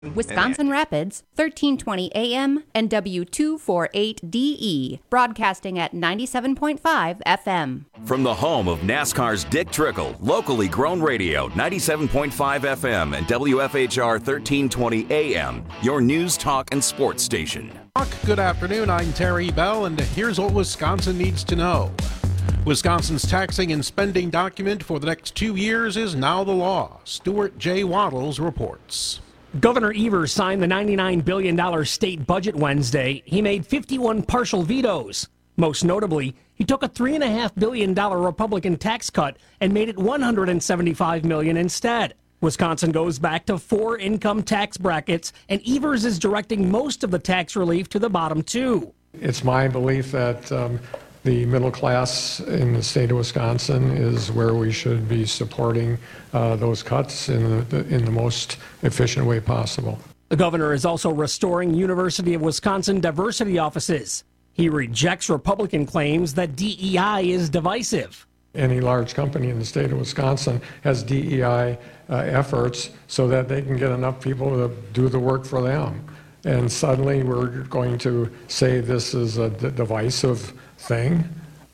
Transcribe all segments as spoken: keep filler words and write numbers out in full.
Wisconsin Rapids, thirteen twenty A M and W two forty-eight D E, broadcasting at ninety-seven point five F M. From the home of NASCAR's Dick Trickle, locally grown radio, ninety-seven point five F M and W F H R thirteen twenty A M, your news, talk, and sports station. Good afternoon, I'm Terry Bell, and here's what Wisconsin needs to know. Wisconsin's taxing and spending document for the next two years is now the law. Stuart J. Waddles reports. Governor Evers signed the ninety-nine billion dollars state budget Wednesday. He made fifty-one partial vetoes. Most notably, he took a three point five billion dollars Republican tax cut and made it one hundred seventy-five million dollars instead. Wisconsin goes back to four income tax brackets, and Evers is directing most of the tax relief to the bottom two. It's my belief that um, the middle class in the state of Wisconsin is where we should be supporting uh, those cuts in the, in the most efficient way possible. The governor is also restoring University of Wisconsin diversity offices. He rejects Republican claims that D E I is divisive. Any large company in the state of Wisconsin has D E I uh, efforts so that they can get enough people to do the work for them. And suddenly we're going to say this is a d- divisive thing.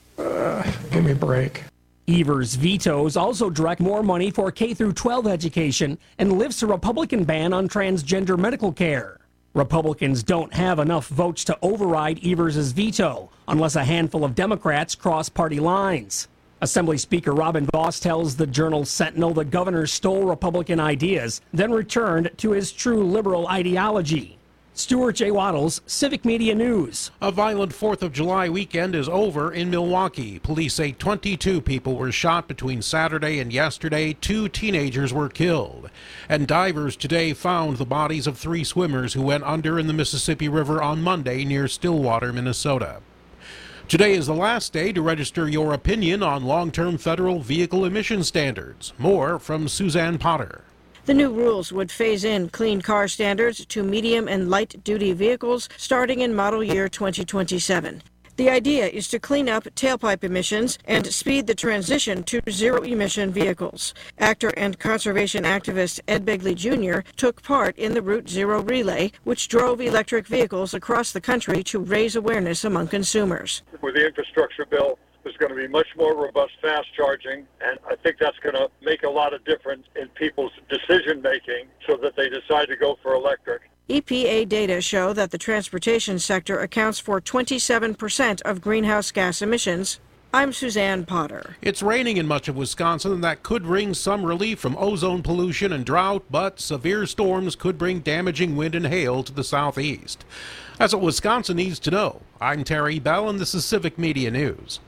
Uh, give me a break. Evers' vetoes also direct more money for K through twelve education and lifts a Republican ban on transgender medical care. Republicans don't have enough votes to override Evers' veto unless a handful of Democrats cross party lines. Assembly Speaker Robin Vos tells the Journal Sentinel the governor stole Republican ideas, then returned to his true liberal ideology. Stuart J. Waddles, Civic Media News. A violent fourth of July weekend is over in Milwaukee. Police say twenty-two people were shot between Saturday and yesterday. Two teenagers were killed. And divers today found the bodies of three swimmers who went under in the Mississippi River on Monday near Stillwater, Minnesota. Today is the last day to register your opinion on long-term federal vehicle emission standards. More from Suzanne Potter. The new rules would phase in clean car standards to medium and light-duty vehicles starting in model year twenty twenty-seven. The idea is to clean up tailpipe emissions and speed the transition to zero-emission vehicles. Actor and conservation activist Ed Begley Junior took part in the Route Zero relay, which drove electric vehicles across the country to raise awareness among consumers. With the infrastructure bill, there's going to be much more robust fast charging, and I think that's going to make a lot of difference in people's decision-making so that they decide to go for electric. E P A data show that the transportation sector accounts for twenty-seven percent of greenhouse gas emissions. I'm Suzanne Potter. It's raining in much of Wisconsin, and that could bring some relief from ozone pollution and drought, but severe storms could bring damaging wind and hail to the southeast. That's what Wisconsin needs to know. I'm Terry Bell, and this is Civic Media News.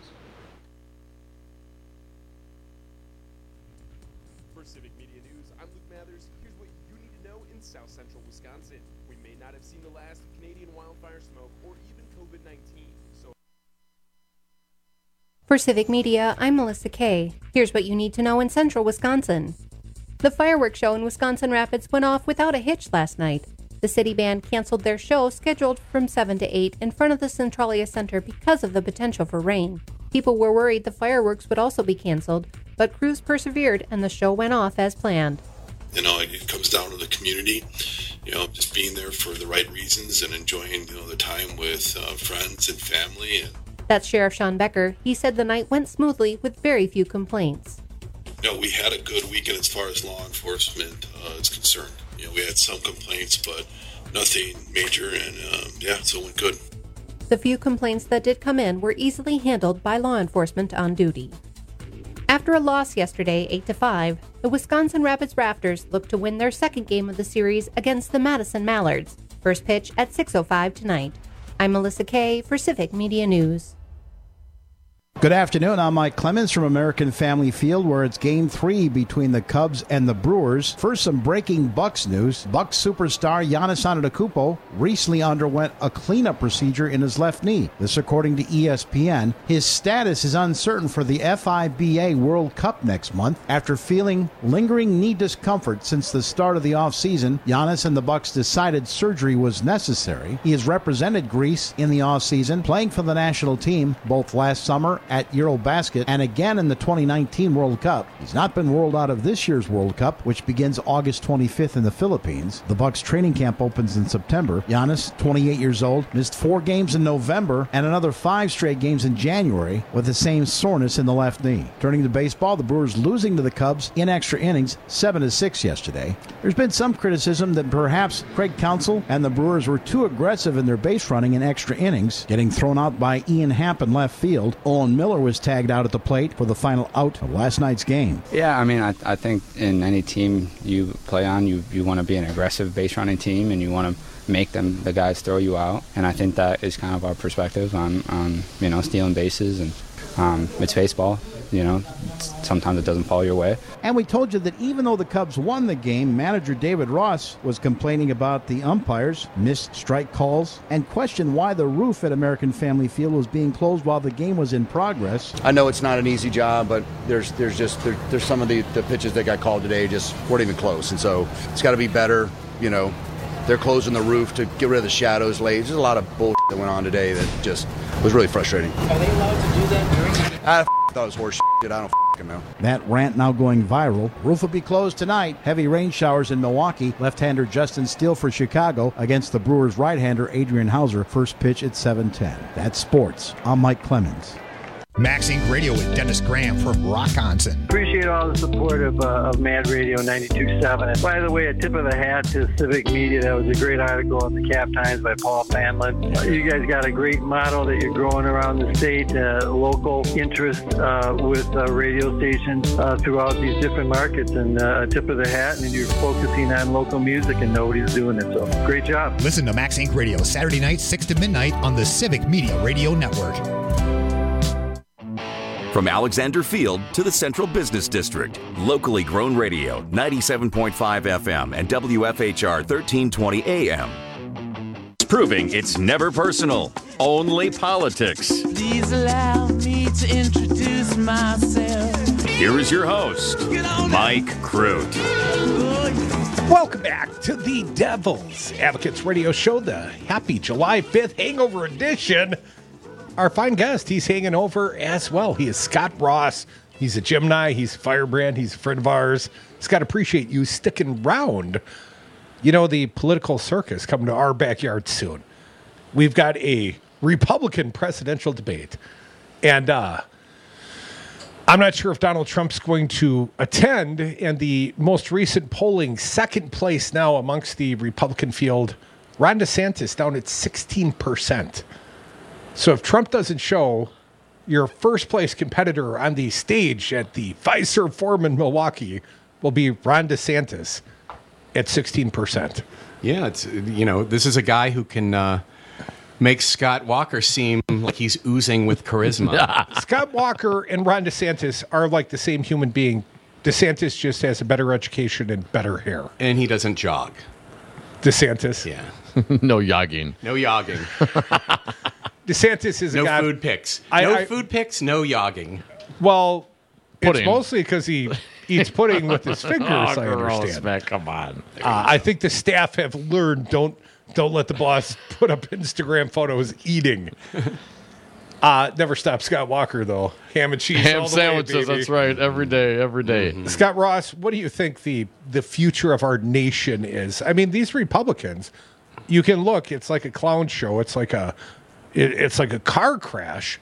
For Civic Media, I'm Melissa Kay. Here's what you need to know in central Wisconsin. The fireworks show in Wisconsin Rapids went off without a hitch last night. The city band canceled their show scheduled from seven to eight in front of the Centralia Center because of the potential for rain. People were worried the fireworks would also be canceled, but crews persevered and the show went off as planned. You know, it comes down to the community, you know, just being there for the right reasons and enjoying, you know, the time with uh, friends and family. And That's Sheriff Sean Becker. He said the night went smoothly with very few complaints. You know, we had a good weekend as far as law enforcement uh, is concerned. You know, we had some complaints, but nothing major, and um, yeah, so it went good. The few complaints that did come in were easily handled by law enforcement on duty. After a loss yesterday, eight to five, the Wisconsin Rapids Rafters look to win their second game of the series against the Madison Mallards. First pitch at six oh five tonight. I'm Melissa Kay for Civic Media News. Good afternoon. I'm Mike Clemens from American Family Field, where it's game three between the Cubs and the Brewers. First, some breaking Bucks news. Bucks superstar Giannis Antetokounmpo recently underwent a cleanup procedure in his left knee. This according to E S P N. His status is uncertain for the F I B A World Cup next month. After feeling lingering knee discomfort since the start of the offseason, Giannis and the Bucks decided surgery was necessary. He has represented Greece in the offseason, playing for the national team both last summer at Eurobasket and again in the twenty nineteen World Cup. He's not been ruled out of this year's World Cup, which begins August twenty-fifth in the Philippines. The Bucks training camp opens in September. Giannis, twenty-eight years old, missed four games in November and another five straight games in January with the same soreness in the left knee. Turning to baseball, the Brewers losing to the Cubs in extra innings, seven to six yesterday. There's been some criticism that perhaps Craig Counsell and the Brewers were too aggressive in their base running in extra innings, getting thrown out by Ian Happ in left field. Owen Miller was tagged out at the plate for the final out of last night's game. Yeah, I mean, I, I think in any team you play on, you, you want to be an aggressive base running team and you want to make them, the guys throw you out. And I think that is kind of our perspective on, on you know, stealing bases. And um, it's baseball. You know, sometimes it doesn't fall your way. And we told you that even though the Cubs won the game, manager David Ross was complaining about the umpires, missed strike calls, and questioned why the roof at American Family Field was being closed while the game was in progress. I know it's not an easy job, but there's there's just there, there's some of the, the pitches that got called today just weren't even close, and so it's got to be better. You know, they're closing the roof to get rid of the shadows late. There's a lot of bullshit that went on today that just was really frustrating. Are they allowed to do that during? I thought it was horse shit. I don't f***ing know. That rant now going viral. Roof will be closed tonight. Heavy rain showers in Milwaukee. Left-hander Justin Steele for Chicago against the Brewers' right-hander Adrian Hauser. First pitch at seven ten. That's sports. I'm Mike Clemens. Max Inc Radio with Dennis Graham from Rockonson. Appreciate all the support of, uh, of Mad Radio ninety-two point seven. And by the way, a tip of the hat to Civic Media. That was a great article in the Cap Times by Paul Fanlin. Uh, you guys got a great model that you're growing around the state, uh, local interest uh, with uh, radio stations uh, throughout these different markets. And uh, a tip of the hat, and you're focusing on local music, and nobody's doing it. So great job. Listen to Max Inc Radio Saturday night, six to midnight on the Civic Media Radio Network. From Alexander Field to the Central Business District, locally grown radio, ninety-seven point five F M and W F H R thirteen twenty A M. It's proving it's never personal, only politics. Please allow me to introduce myself. Here is your host, Mike Crute. Welcome back to the Devil's Advocates Radio Show, the happy July fifth Hangover Edition. Our fine guest, he's hanging over as well. He is Scott Ross. He's a Gemini. He's a firebrand. He's a friend of ours. Scott, appreciate you sticking around. You know, the political circus coming to our backyard soon. We've got a Republican presidential debate. And uh, I'm not sure if Donald Trump's going to attend. And the most recent polling, second place now amongst the Republican field, Ron DeSantis down at sixteen percent. So if Trump doesn't show, your first place competitor on the stage at the Fiserv Forum in Milwaukee will be Ron DeSantis at sixteen percent. Yeah, it's, you know, this is a guy who can uh, make Scott Walker seem like he's oozing with charisma. Scott Walker and Ron DeSantis are like the same human being. DeSantis just has a better education and better hair. And he doesn't jog. DeSantis? Yeah. No yogging. No yogging. DeSantis is no a guy... No food pics. I, no I, food pics, no yogging. Well, pudding. It's mostly because he eats pudding with his fingers, oh, I gross, understand. Man, come on. Uh, I think the staff have learned, don't don't let the boss put up Instagram photos eating. Uh, never stop Scott Walker, though. Ham and cheese Ham all the sandwiches, way, baby. That's right. Every day, every day. Mm-hmm. Scott Ross, what do you think the, the future of our nation is? I mean, these Republicans, you can look, it's like a clown show. It's like a... It, it's like a car crash,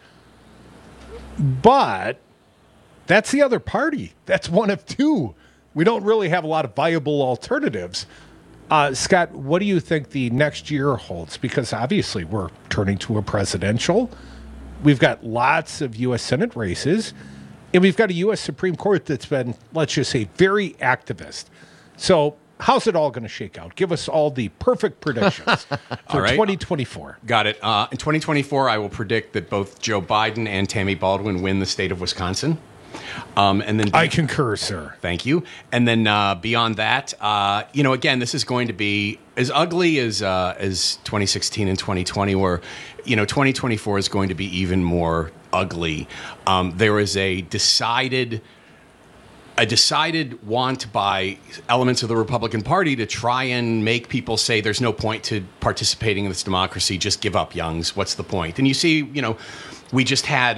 but that's the other party. That's one of two. We don't really have a lot of viable alternatives. Uh, Scott, what do you think the next year holds? Because obviously we're turning to a presidential. We've got lots of U S Senate races, and we've got a U S Supreme Court that's been, let's just say, very activist. So how's it all going to shake out? Give us all the perfect predictions for right. twenty twenty-four. Got it. Uh, in twenty twenty-four, I will predict that both Joe Biden and Tammy Baldwin win the state of Wisconsin. Um, and then I concur, sir. Thank you. And then uh, beyond that, uh, you know, again, this is going to be as ugly as uh, as twenty sixteen and twenty twenty were. You know, twenty twenty-four is going to be even more ugly. Um, there is a decided. A decided want by elements of the Republican Party to try and make people say there's no point to participating in this democracy. Just give up, youngs. What's the point? And you see, you know, we just had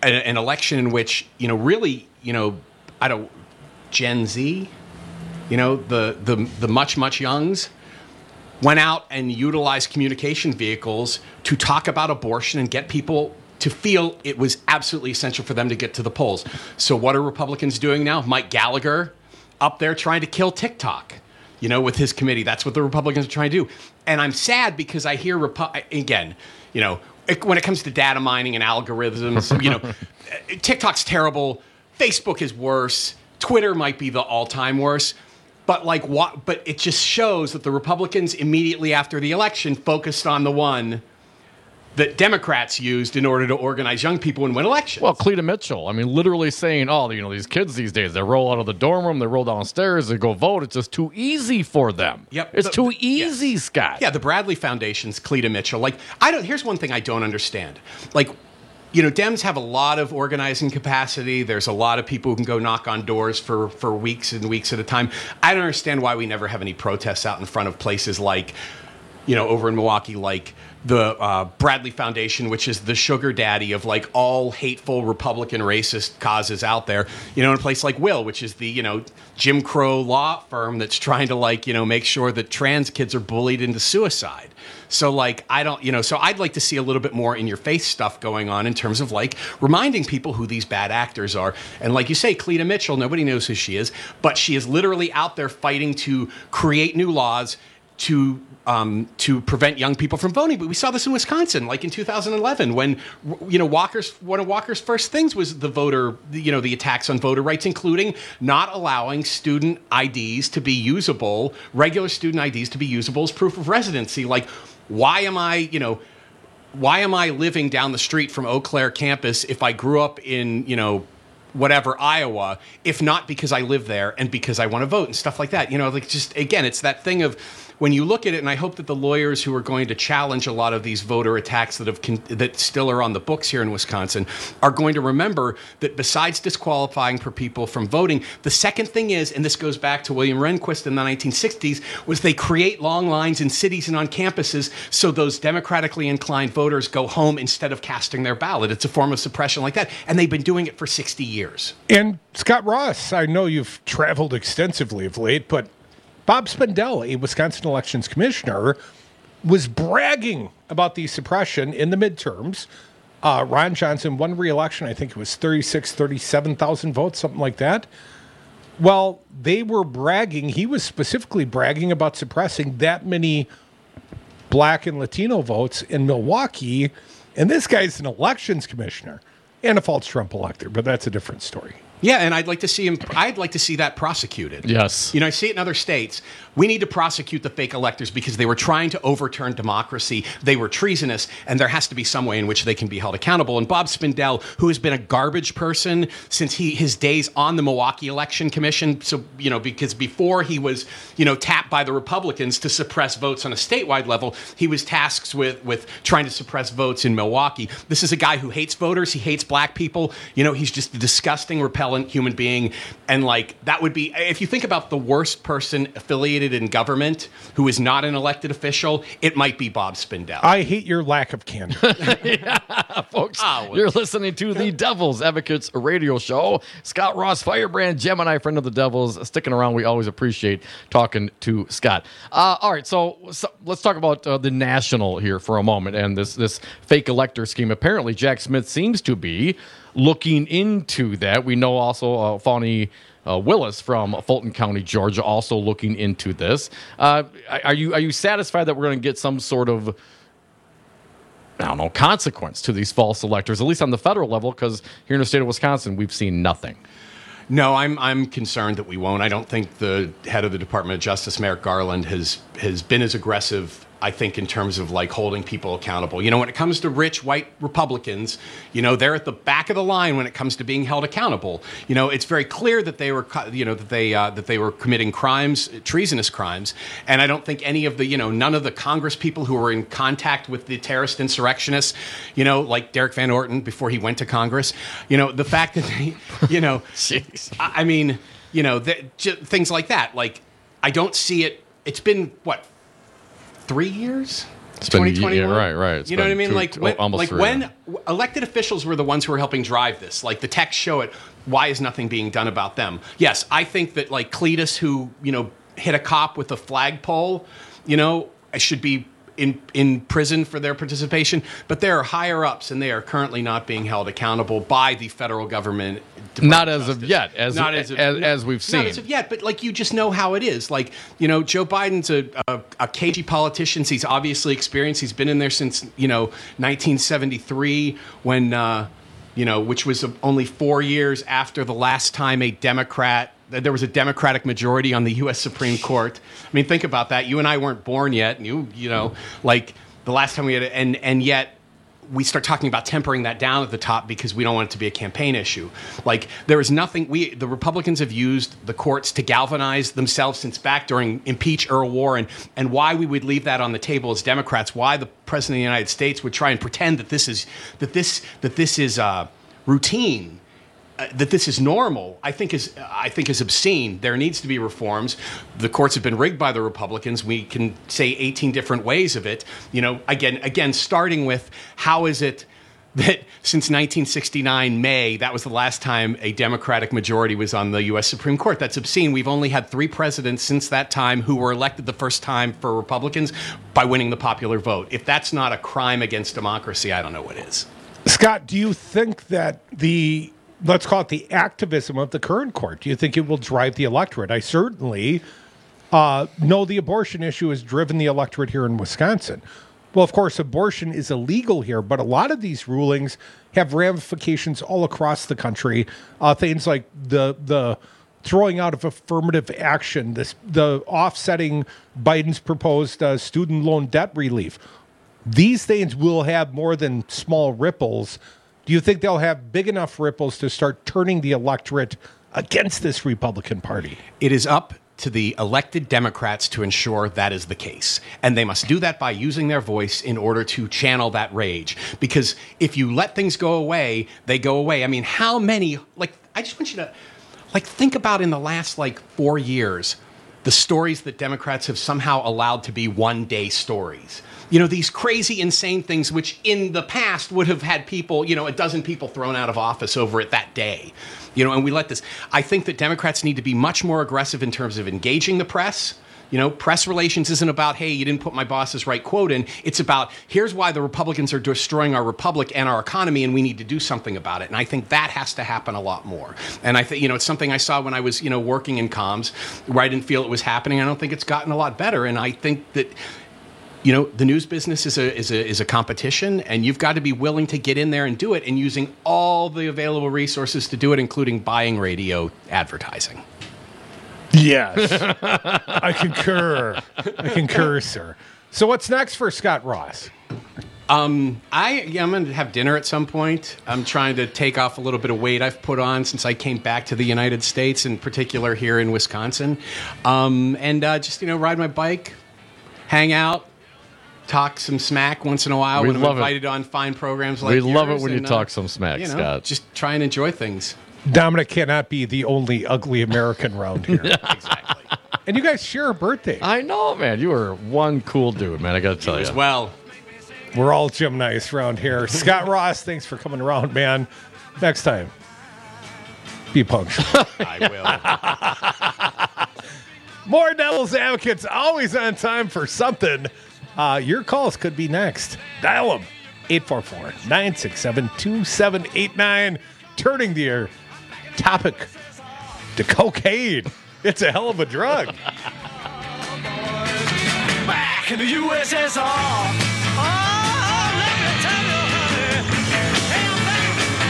a, an election in which, you know, really, you know, I don't, Gen Z, you know, the the the much much youngs went out and utilized communication vehicles to talk about abortion and get people to feel it was absolutely essential for them to get to the polls. So what are Republicans doing now? Mike Gallagher up there trying to kill TikTok, you know, with his committee. That's what the Republicans are trying to do. And I'm sad because I hear, Repu- again, you know, it, when it comes to data mining and algorithms, you know, TikTok's terrible. Facebook is worse. Twitter might be the all-time worst. But like what? But it just shows that the Republicans immediately after the election focused on the one that Democrats used in order to organize young people and win elections. Well, Cleta Mitchell, I mean, literally saying, oh, you know, these kids these days, they roll out of the dorm room, they roll downstairs, they go vote. It's just too easy for them. Yep. It's the, too easy, yes. Scott. Yeah, the Bradley Foundation's Cleta Mitchell. Like, I don't, here's one thing I don't understand. Like, you know, Dems have a lot of organizing capacity. There's a lot of people who can go knock on doors for, for weeks and weeks at a time. I don't understand why we never have any protests out in front of places like, you know, over in Milwaukee, like the uh, Bradley Foundation, which is the sugar daddy of like all hateful Republican racist causes out there. You know, in a place like Will, which is the, you know, Jim Crow law firm that's trying to like, you know, make sure that trans kids are bullied into suicide. So, like, I don't, you know, so I'd like to see a little bit more in-your-face stuff going on in terms of, like, reminding people who these bad actors are. And like you say, Cleta Mitchell, nobody knows who she is, but she is literally out there fighting to create new laws to um, to prevent young people from voting. But we saw this in Wisconsin, like in two thousand eleven, when, you know, Walker's, one of Walker's first things was the voter, you know, the attacks on voter rights, including not allowing student I Ds to be usable, regular student I Ds to be usable as proof of residency. Like, why am I, you know, why am I living down the street from Eau Claire campus if I grew up in, you know, whatever, Iowa, if not because I live there and because I want to vote and stuff like that? You know, like, just, again, it's that thing of when you look at it, and I hope that the lawyers who are going to challenge a lot of these voter attacks that have con- that still are on the books here in Wisconsin are going to remember that besides disqualifying for people from voting, the second thing is, and this goes back to William Rehnquist in the nineteen sixties, was they create long lines in cities and on campuses so those democratically inclined voters go home instead of casting their ballot. It's a form of suppression like that, and they've been doing it for sixty years. And Scott Ross, I know you've traveled extensively of late, but Bob Spindell, a Wisconsin elections commissioner, was bragging about the suppression in the midterms. Uh, Ron Johnson won re-election. I think it was thirty-six, thirty-seven thousand votes, something like that. Well, they were bragging. He was specifically bragging about suppressing that many black and Latino votes in Milwaukee. And this guy's an elections commissioner and a false Trump elector, but that's a different story. Yeah, and I'd like to see him. I'd like to see that prosecuted. Yes. You know, I see it in other states. We need to prosecute the fake electors because they were trying to overturn democracy. They were treasonous, and there has to be some way in which they can be held accountable. And Bob Spindell, who has been a garbage person since he his days on the Milwaukee Election Commission, so, you know, because before he was, you know, tapped by the Republicans to suppress votes on a statewide level, he was tasked with with trying to suppress votes in Milwaukee. This is a guy who hates voters. He hates black people. You know, he's just a disgusting, repellent human being. And like, that would be, if you think about the worst person affiliated in government who is not an elected official, it might be Bob Spindell. I hate your lack of candor. Yeah, folks, Oh, well. you're listening to the Devil's Advocates radio show. Scott Ross, Firebrand, Gemini, friend of the Devils, sticking around. We always appreciate talking to Scott. Uh, all right, so, so let's talk about uh, the national here for a moment and this this fake elector scheme. Apparently, Jack Smith seems to be looking into that. We know also uh, Fawny uh, Willis from Fulton County, Georgia, also looking into this. Uh, are you are you satisfied that we're going to get some sort of, I don't know, consequence to these false electors, at least on the federal level? Because here in the state of Wisconsin, we've seen nothing. No, I'm I'm concerned that we won't. I don't think the head of the Department of Justice, Merrick Garland, has has been as aggressive, I think, in terms of like holding people accountable. You know, when it comes to rich white Republicans, you know, they're at the back of the line when it comes to being held accountable. You know, it's very clear that they were, you know, that they uh, that they were committing crimes, treasonous crimes. And I don't think any of the, you know, none of the Congress people who were in contact with the terrorist insurrectionists, you know, like Derek Van Orton before he went to Congress, you know, the fact that they, you know, Jeez. I mean, you know, the, j- things like that. Like, I don't see it. It's been what? Three years? It's been, twenty twenty-one. yeah, right, right. It's you know what I been mean? two- like two- when, almost like three when now. elected officials were the ones who were helping drive this. Like the texts show it. Why is nothing being done about them? Yes, I think that like Cletus, who you know hit a cop with a flagpole, you know, should be in in prison for their participation. But there are higher ups, and they are currently not being held accountable by the federal government. Not as of yet, as Not as, as as, of- as we've seen. Not as of yet, but like you just know how it is. Like, you know, Joe Biden's a, a, a cagey politician. He's obviously experienced. He's been in there since, you know, nineteen seventy-three when, uh, you know, which was only four years after the last time a Democrat, there was a Democratic majority on the U S Supreme Court. I mean, think about that. You and I weren't born yet. And you, you know, like the last time we had, and, and yet, we start talking about tempering that down at the top because we don't want it to be a campaign issue. Like there is nothing we the Republicans have used the courts to galvanize themselves since back during impeach Earl Warren, and why we would leave that on the table as Democrats. Why the President of the United States would try and pretend that this is that this that this is uh, routine. Uh, that this is normal, I think is I think is obscene. There needs to be reforms. The courts have been rigged by the Republicans. We can say eighteen different ways of it. You know, again, again, starting with how is it that since nineteen sixty-nine May, that was the last time a Democratic majority was on the U S Supreme Court. That's obscene. We've only had three presidents since that time who were elected the first time for Republicans by winning the popular vote. If that's not a crime against democracy, I don't know what is. Scott, do you think that the, let's call it the activism of the current court, do you think it will drive the electorate? I certainly uh, know the abortion issue has driven the electorate here in Wisconsin. Well, of course, abortion is illegal here, but a lot of these rulings have ramifications all across the country. Uh, things like the the throwing out of affirmative action, this the offsetting Biden's proposed uh, student loan debt relief. These things will have more than small ripples. Do you think they'll have big enough ripples to start turning the electorate against this Republican Party? It is up to the elected Democrats to ensure that is the case. And they must do that by using their voice in order to channel that rage. Because if you let things go away, they go away. I mean, how many, like, I just want you to, like, think about in the last, like, four years, the stories that Democrats have somehow allowed to be one-day stories. You know, these crazy, insane things which in the past would have had people, you know, a dozen people thrown out of office over it that day. You know, and we let this. I think that Democrats need to be much more aggressive in terms of engaging the press. You know, press relations isn't about, hey, you didn't put my boss's right quote in. It's about, here's why the Republicans are destroying our republic and our economy, and we need to do something about it. And I think that has to happen a lot more. And I think, you know, it's something I saw when I was, you know, working in comms, where I didn't feel it was happening. I don't think it's gotten a lot better. And I think that, you know, the news business is a is a is a competition, and you've got to be willing to get in there and do it, and using all the available resources to do it, including buying radio advertising. Yes, I concur. I concur, sir. So what's next for Scott Ross? Um, I yeah, I'm going to have dinner at some point. I'm trying to take off a little bit of weight I've put on since I came back to the United States, in particular here in Wisconsin, um, and uh, just you know ride my bike, hang out. Talk some smack once in a while We when I'm love it. invited on fine programs like We yours. love it when you and, uh, talk some smack, you know, Scott. Just try and enjoy things. Dominic cannot be the only ugly American around here. Exactly. And you guys share a birthday. I know, man. You are one cool dude, man. I got to tell you. As well. We're all Jim Nice around here. Scott Ross, thanks for coming around, man. Next time, be punctual. I will. More Devil's Advocates, always on time for something. Uh, your calls could be next. Dial them. eight four four, nine six seven, two seven eight nine. Turning the topic to cocaine. It's a hell of a drug. Back in the U S S R. Oh, let me tell you, honey. Hey, I'm back.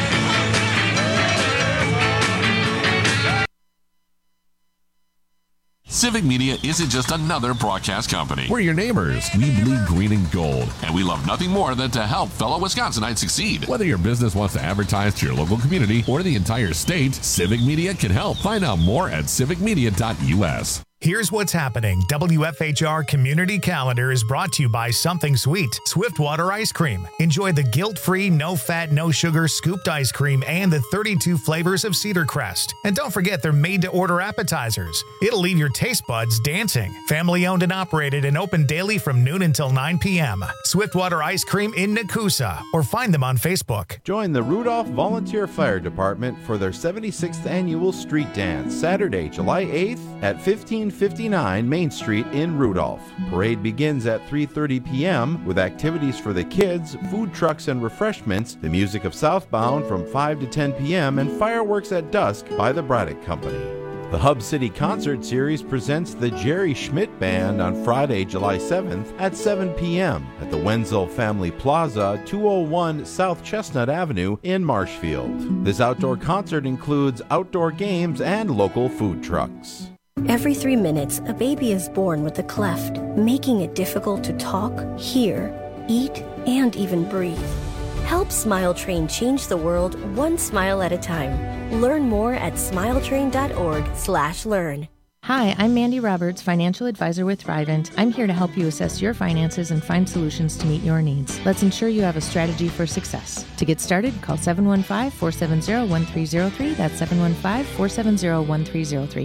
Civic Media isn't just another broadcast company. We're your neighbors. We bleed green and gold. And we love nothing more than to help fellow Wisconsinites succeed. Whether your business wants to advertise to your local community or the entire state, Civic Media can help. Find out more at civic media dot U S. Here's what's happening. W F H R Community Calendar is brought to you by Something Sweet, Swiftwater Ice Cream. Enjoy the guilt-free, no-fat, no-sugar scooped ice cream and the thirty-two flavors of Cedar Crest. And don't forget they're made-to-order appetizers. It'll leave your taste buds dancing. Family-owned and operated and open daily from noon until nine p.m. Swiftwater Ice Cream in Nakusa, or find them on Facebook. Join the Rudolph Volunteer Fire Department for their seventy-sixth Annual Street Dance, Saturday, July eighth at fifteen fifty-nine Main Street in Rudolph. Parade begins at three thirty p.m. with activities for the kids, food trucks and refreshments, the music of Southbound from five to ten p.m., and fireworks at dusk by the Braddock Company. The Hub City Concert Series presents the Jerry Schmidt Band on Friday, July seventh at seven p.m. at the Wenzel Family Plaza, two oh one South Chestnut Avenue in Marshfield. This outdoor concert includes outdoor games and local food trucks. Every three minutes, a baby is born with a cleft, making it difficult to talk, hear, eat, and even breathe. Help Smile Train change the world one smile at a time. Learn more at smiletrain.org slash learn. Hi, I'm Mandy Roberts, financial advisor with Thrivent. I'm here to help you assess your finances and find solutions to meet your needs. Let's ensure you have a strategy for success. To get started, call seven one five, four seven zero, one three zero three. That's seven one five, four seven zero, one three zero three.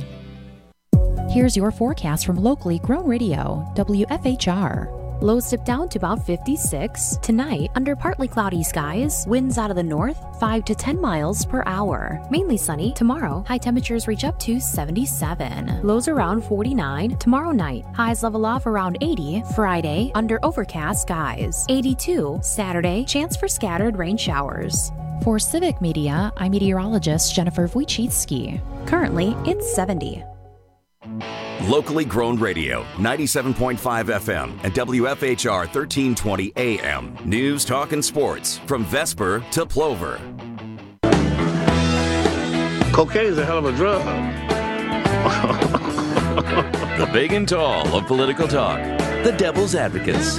Here's your forecast from locally grown radio, W F H R. Lows dip down to about fifty-six. Tonight, under partly cloudy skies, winds out of the north, five to ten miles per hour. Mainly sunny. Tomorrow, high temperatures reach up to seventy-seven. Lows around forty-nine. Tomorrow night, highs level off around eighty. Friday, under overcast skies. eighty-two. Saturday, chance for scattered rain showers. For Civic Media, I'm meteorologist Jennifer Wojcicki. Currently, it's seventy. Locally grown radio, ninety-seven point five F M and W F H R thirteen twenty A M. News, talk, and sports from Vesper to Plover. Cocaine is a hell of a drug. The big and tall of political talk. The Devil's Advocates. You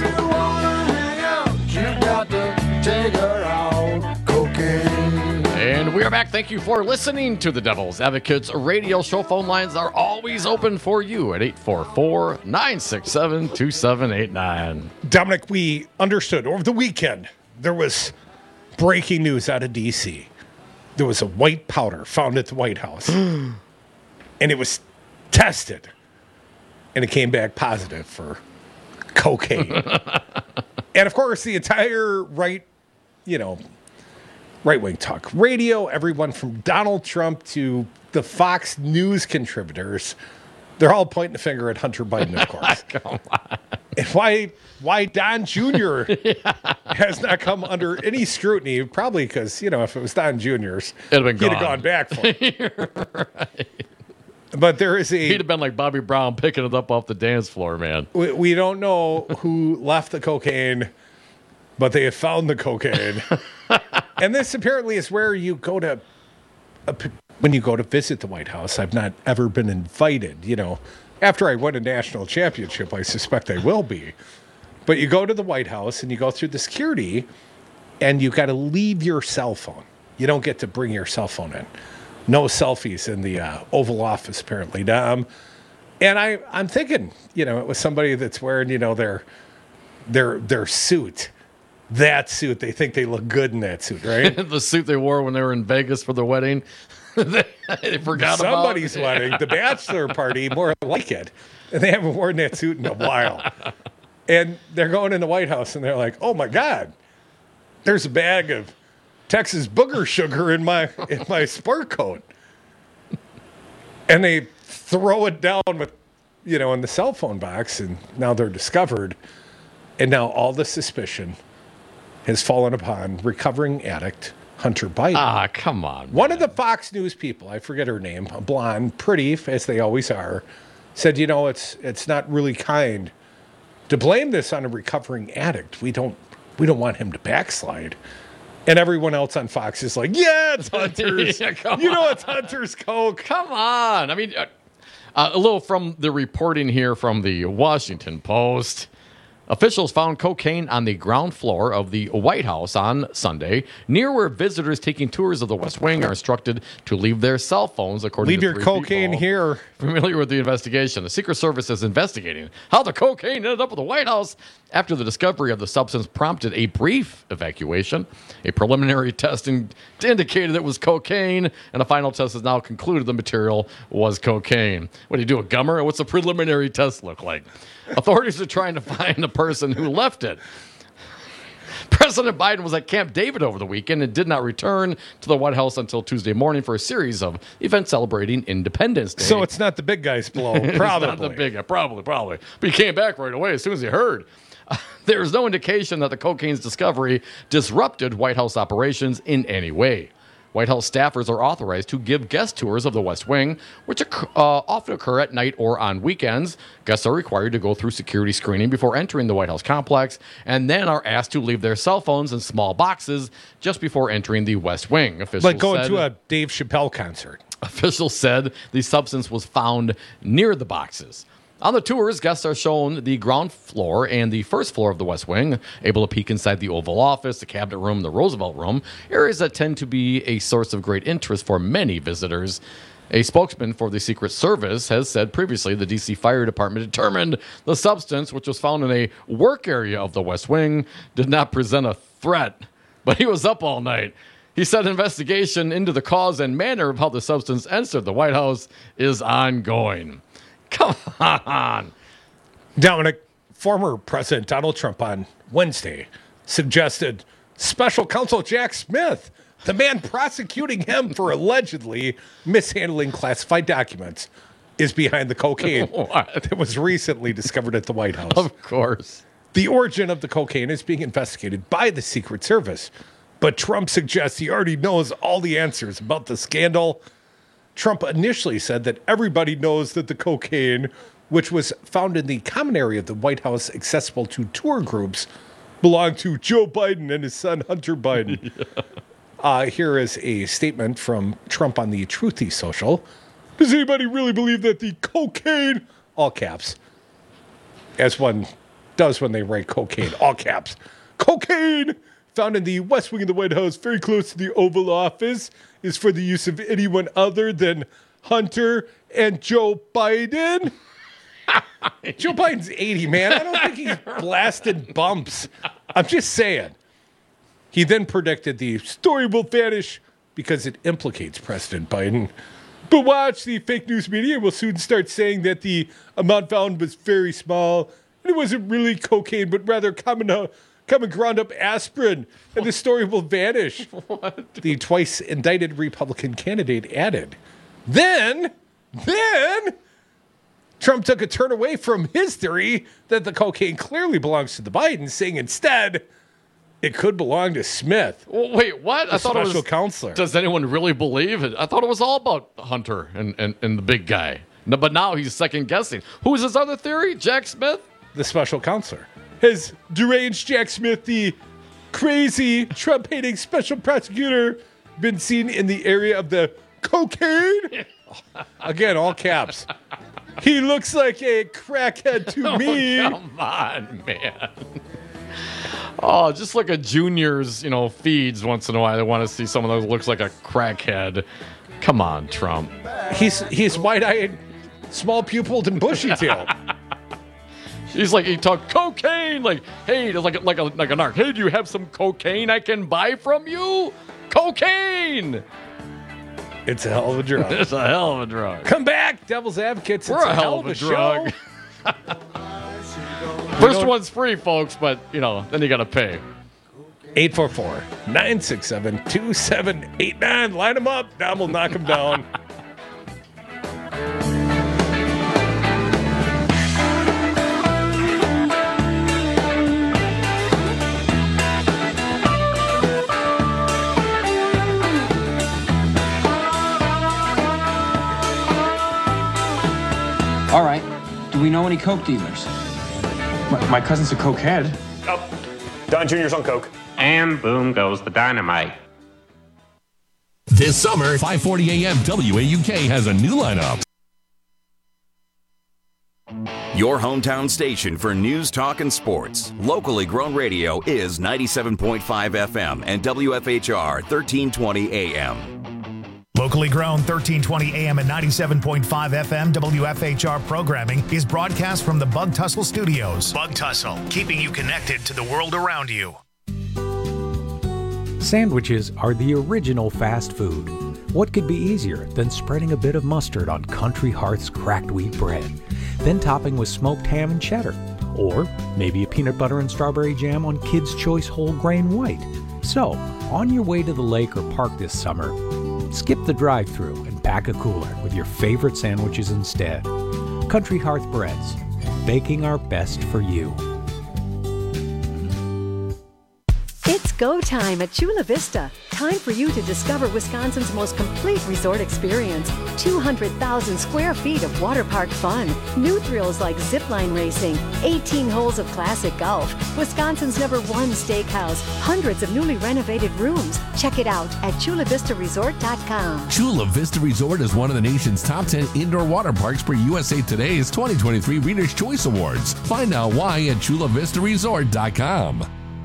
got to take her out. Cocaine. And we are back. Thank you for listening to the Devil's Advocates radio show. Phone lines are always open for you at eight four four, nine six seven, two seven eight nine. Dominic, we understood over the weekend there was breaking news out of D C. There was a white powder found at the White House. And it was tested. And it came back positive for cocaine. And, of course, the entire right, you know, right-wing talk radio, everyone from Donald Trump to the Fox News contributors, they're all pointing the finger at Hunter Biden, of course. Come on. And why why Don Junior yeah. has not come under any scrutiny, probably because, you know, if it was Don Junior's, It'd have he'd gone. have gone back for it. Right. But there is a... He'd have been like Bobby Brown picking it up off the dance floor, man. We, we don't know who left the cocaine, but they have found the cocaine. And this apparently is where you go to, uh, when you go to visit the White House. I've not ever been invited, you know. After I win a national championship, I suspect I will be. But you go to the White House and you go through the security and you got to leave your cell phone. You don't get to bring your cell phone in. No selfies in the uh, Oval Office, apparently. Um, and I, I'm thinking, you know, it was somebody that's wearing, you know, their their their suit. That suit. They think they look good in that suit, right? The suit they wore when they were in Vegas for their wedding. they, they forgot Somebody's about wedding, the bachelor party, more like it. And they haven't worn that suit in a while. And they're going in the White House and they're like, oh my God, there's a bag of Texas booger sugar in my in my sport coat. And they throw it down with, you know, in the cell phone box, and now they're discovered. And now all the suspicion has fallen upon recovering addict Hunter Biden. Ah, come on. One of the Fox News people, I forget her name, a blonde, pretty, as they always are, said, you know, it's it's not really kind to blame this on a recovering addict. We don't we don't want him to backslide. And everyone else on Fox is like, yeah, it's Hunter's. Yeah, you know, on. it's Hunter's Coke. Come on. I mean, uh, a little from the reporting here from the Washington Post. Officials found cocaine on the ground floor of the White House on Sunday, near where visitors taking tours of the West Wing are instructed to leave their cell phones, according Leave to your three cocaine people here. familiar with the investigation. The Secret Service is investigating how the cocaine ended up at the White House after the discovery of the substance prompted a brief evacuation. A preliminary test in- indicated it was cocaine, and a final test has now concluded the material was cocaine. What do you do, a gummer? What's the preliminary test look like? Authorities are trying to find the person who left it. President Biden was at Camp David over the weekend and did not return to the White House until Tuesday morning for a series of events celebrating Independence Day. So it's not the big guy's blow, probably. It's not the big guy, probably, probably. But he came back right away as soon as he heard. Uh, there is no indication that the cocaine's discovery disrupted White House operations in any way. White House staffers are authorized to give guest tours of the West Wing, which uh, often occur at night or on weekends. Guests are required to go through security screening before entering the White House complex, and then are asked to leave their cell phones in small boxes just before entering the West Wing. Officials Like going said, to a Dave Chappelle concert. Officials said the substance was found near the boxes. On the tours, guests are shown the ground floor and the first floor of the West Wing, able to peek inside the Oval Office, the Cabinet Room, the Roosevelt Room, areas that tend to be a source of great interest for many visitors. A spokesman for the Secret Service has said previously the D C Fire Department determined the substance, which was found in a work area of the West Wing, did not present a threat. But he was up all night. He said investigation into the cause and manner of how the substance entered the White House is ongoing. Come on. Dominic, former President Donald Trump on Wednesday suggested special counsel Jack Smith, the man prosecuting him for allegedly mishandling classified documents, is behind the cocaine that was recently discovered at the White House. Of course. The origin of the cocaine is being investigated by the Secret Service, but Trump suggests he already knows all the answers about the scandal. Trump initially said that everybody knows that the cocaine, which was found in the common area of the White House accessible to tour groups, belonged to Joe Biden and his son Hunter Biden. yeah. uh, here is a statement from Trump on the Truthy Social. Does anybody really believe that the cocaine, all caps, as one does when they write cocaine, all caps, cocaine found in the West Wing of the White House, very close to the Oval Office, is for the use of anyone other than Hunter and Joe Biden? Joe Biden's eighty, man. I don't think he's blasting bumps. I'm just saying. He then predicted the story will vanish because it implicates President Biden. But watch, the fake news media will soon start saying that the amount found was very small, and it wasn't really cocaine, but rather common uh, Common ground up aspirin, and the story will vanish. What? The twice indicted Republican candidate added. Then, then, Trump took a turn away from his theory that the cocaine clearly belongs to the Bidens, saying instead it could belong to Smith. Well, wait, what? The I thought it was special counselor. Does anyone really believe it? I thought it was all about Hunter and, and, and the big guy. No, but now he's second guessing. Who's his other theory? Jack Smith? The special counselor. Has deranged Jack Smith, the crazy Trump-hating special prosecutor, been seen in the area of the cocaine? Again, all caps. He looks like a crackhead to oh, me. Come on, man. Oh, just look at Junior's, you know, feeds once in a while. I want to see someone that looks like a crackhead. Come on, Trump. He's he's wide-eyed, small-pupiled, and bushy-tailed. He's like, he talked cocaine, like, hey, like, like, a, like a narc. Hey, do you have some cocaine I can buy from you? Cocaine! It's a hell of a drug. It's a hell of a drug. Come back, Devil's Advocates. We're it's a, a hell of a, a drug. First one's free, folks, but, you know, then you got to pay. eight four four, nine six seven, two seven eight nine. Line them up. Dom will knock them down. All right. Do we know any coke dealers? My, my cousin's a cokehead. Oh, Don Junior's on coke. And boom goes the dynamite. This summer, five forty a.m. W A U K has a new lineup. Your hometown station for news, talk, and sports. Locally grown radio is ninety-seven point five F M and W F H R thirteen twenty A M. Locally grown thirteen twenty A M and ninety-seven point five F M W F H R programming is broadcast from the Bug Tussle Studios. Bug Tussle, keeping you connected to the world around you. Sandwiches are the original fast food. What could be easier than spreading a bit of mustard on Country Hearth's cracked wheat bread, then topping with smoked ham and cheddar, or maybe a peanut butter and strawberry jam on Kids' Choice whole grain white? So, on your way to the lake or park this summer, skip the drive-thru and pack a cooler with your favorite sandwiches instead. Country Hearth Breads, baking our best for you. It's go time at Chula Vista. Time for you to discover Wisconsin's most complete resort experience. two hundred thousand square feet of water park fun. New thrills like zipline racing. eighteen holes of classic golf. Wisconsin's number one steakhouse. Hundreds of newly renovated rooms. Check it out at chula vista resort dot com. Chula Vista Resort is one of the nation's top ten indoor water parks for U S A Today's twenty twenty-three Reader's Choice Awards. Find out why at chula vista resort dot com.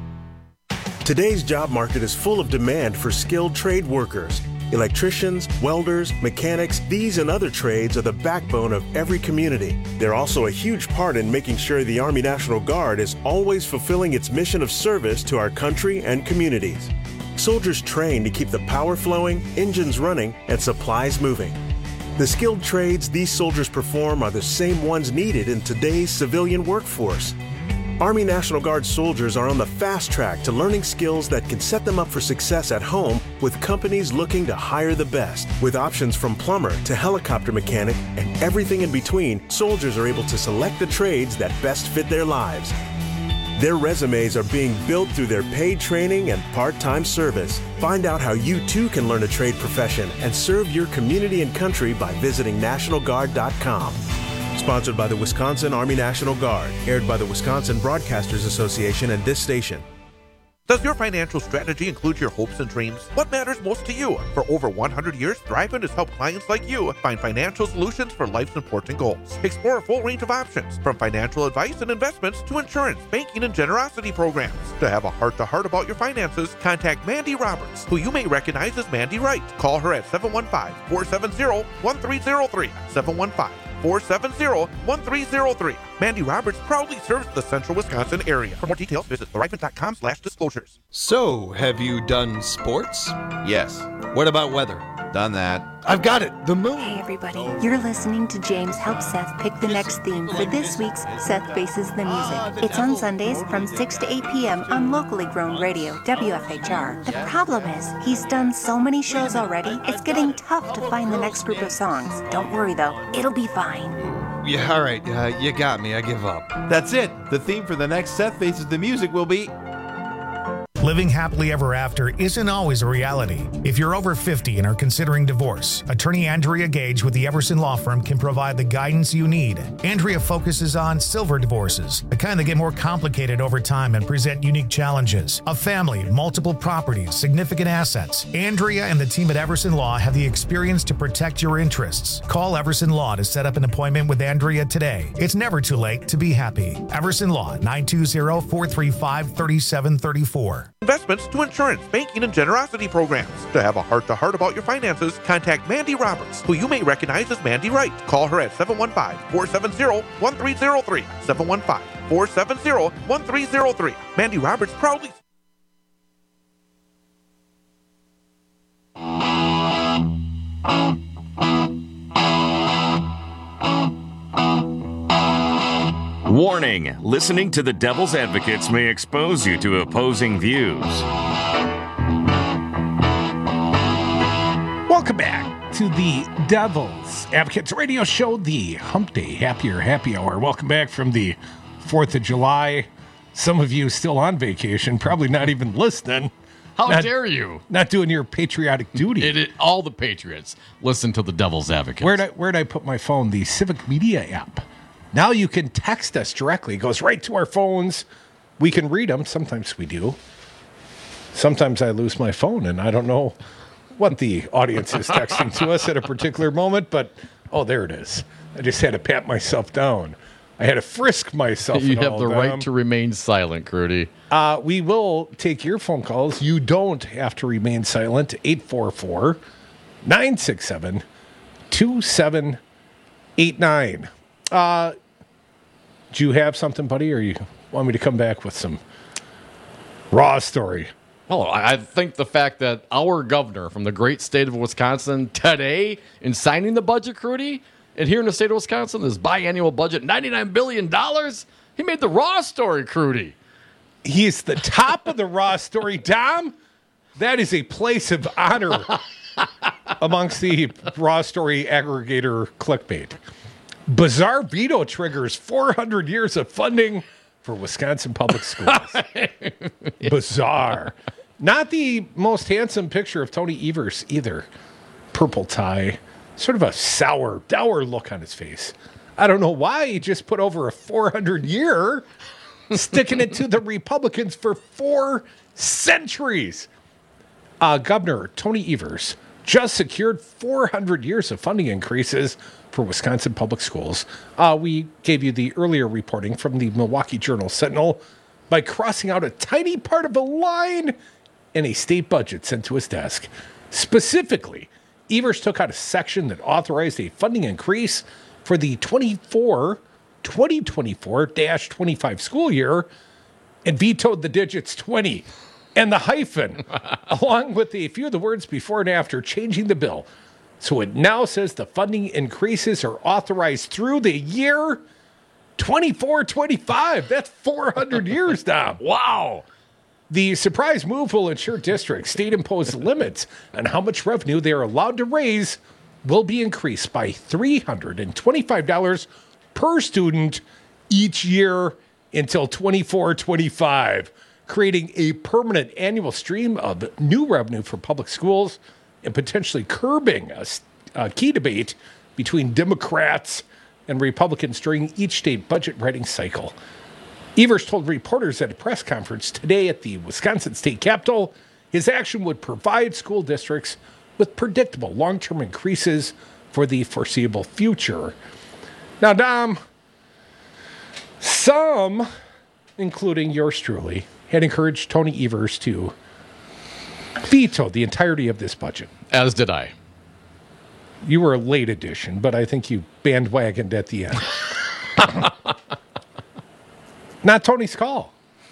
Today's job market is full of demand for skilled trade workers. Electricians, welders, mechanics, these and other trades are the backbone of every community. They're also a huge part in making sure the Army National Guard is always fulfilling its mission of service to our country and communities. Soldiers train to keep the power flowing, engines running, and supplies moving. The skilled trades these soldiers perform are the same ones needed in today's civilian workforce. Army National Guard soldiers are on the fast track to learning skills that can set them up for success at home with companies looking to hire the best. With options from plumber to helicopter mechanic and everything in between, soldiers are able to select the trades that best fit their lives. Their resumes are being built through their paid training and part-time service. Find out how you too can learn a trade profession and serve your community and country by visiting national guard dot com. Sponsored by the Wisconsin Army National Guard. Aired by the Wisconsin Broadcasters Association and this station. Does your financial strategy include your hopes and dreams? What matters most to you? For over one hundred years, Thrivent has helped clients like you find financial solutions for life's important goals. Explore a full range of options, from financial advice and investments to insurance, banking, and generosity programs. To have a heart-to-heart about your finances, contact Mandy Roberts, who you may recognize as Mandy Wright. Call her at seven one five, four seven zero, one three zero three, seven one five, four seven zero, one three zero three. Mandy Roberts proudly serves the central Wisconsin area. For more details, visit thrivent dot com slash disclosures. So, have you done sports? Yes. What about weather? Done that. I've got it. The moon. Hey, everybody. You're listening to James help Seth pick the next theme for this week's Seth Faces the Music. It's on Sundays from six to eight p.m. on locally grown radio, W F H R. The problem is, he's done so many shows already, it's getting tough to find the next group of songs. Don't worry, though. It'll be fine. Yeah, all right. Uh, you got me. I give up. That's it. The theme for the next Seth Faces the Music will be... Living happily ever after isn't always a reality. If you're over fifty and are considering divorce, attorney Andrea Gage with the Everson Law Firm can provide the guidance you need. Andrea focuses on silver divorces, the kind that get more complicated over time and present unique challenges. A family, multiple properties, significant assets. Andrea and the team at Everson Law have the experience to protect your interests. Call Everson Law to set up an appointment with Andrea today. It's never too late to be happy. Everson Law, nine two zero, four three five, three seven three four. Investments to insurance, banking, and generosity programs. To have a heart-to-heart about your finances, contact Mandy Roberts, who you may recognize as Mandy Wright. Call her at seven one five, four seven zero, one three zero three, seven one five, four seven zero, one three zero three. Mandy Roberts proudly... Warning, listening to the Devil's Advocates may expose you to opposing views. Welcome back to the Devil's Advocates Radio Show, the Hump Day Happier Happy Hour. Welcome back from the fourth of July. Some of you still on vacation, probably not even listening. How not, dare you? Not doing your patriotic duty. It, it, all the patriots listen to the Devil's Advocates. Where'd I, where'd I put my phone? The Civic Media app. Now you can text us directly. It goes right to our phones. We can read them. Sometimes we do. Sometimes I lose my phone, and I don't know what the audience is texting to us at a particular moment, but, oh, there it is. I just had to pat myself down. I I had to frisk myself. You and have all the of right them. to remain silent, Crudy. Uh, we will take your phone calls. You don't have to remain silent. eight four four, nine six seven, two seven eight nine. Uh, do you have something, buddy, or you want me to come back with some raw story? Well, I think the fact that our governor from the great state of Wisconsin today, in signing the budget, Crudy, and here in the state of Wisconsin, this biannual budget, ninety-nine billion dollars, he made the raw story, Crudy. He's the top of the raw story, Dom. That is a place of honor amongst the raw story aggregator clickbait. Bizarre veto triggers four hundred years of funding for Wisconsin public schools. Bizarre. Not the most handsome picture of Tony Evers either. Purple tie. Sort of a sour, dour look on his face. I don't know why he just put over a four hundred year, sticking it to the Republicans for four centuries. Uh, Governor Tony Evers just secured four hundred years of funding increases for Wisconsin public schools. Uh, we gave you the earlier reporting from the Milwaukee Journal-Sentinel by crossing out a tiny part of a line in a state budget sent to his desk. Specifically, Evers took out a section that authorized a funding increase for the twenty-four twenty twenty-four twenty-five school year and vetoed the digits twenty and the hyphen, along with a few of the words before and after, changing the bill. So it now says the funding increases are authorized through the year twenty-four twenty-five. That's four hundred years, Dom. Wow. The surprise move will ensure districts, state-imposed limits on how much revenue they are allowed to raise will be increased by three hundred twenty-five dollars per student each year until twenty-four twenty-five, creating a permanent annual stream of new revenue for public schools and potentially curbing a, a key debate between Democrats and Republicans during each state budget writing cycle. Evers told reporters at a press conference today at the Wisconsin State Capitol his action would provide school districts with predictable long-term increases for the foreseeable future. Now, Dom, some, including yours truly, had encouraged Tony Evers to veto the entirety of this budget. As did I. You were a late addition, but I think you bandwagoned at the end. Not Tony's call.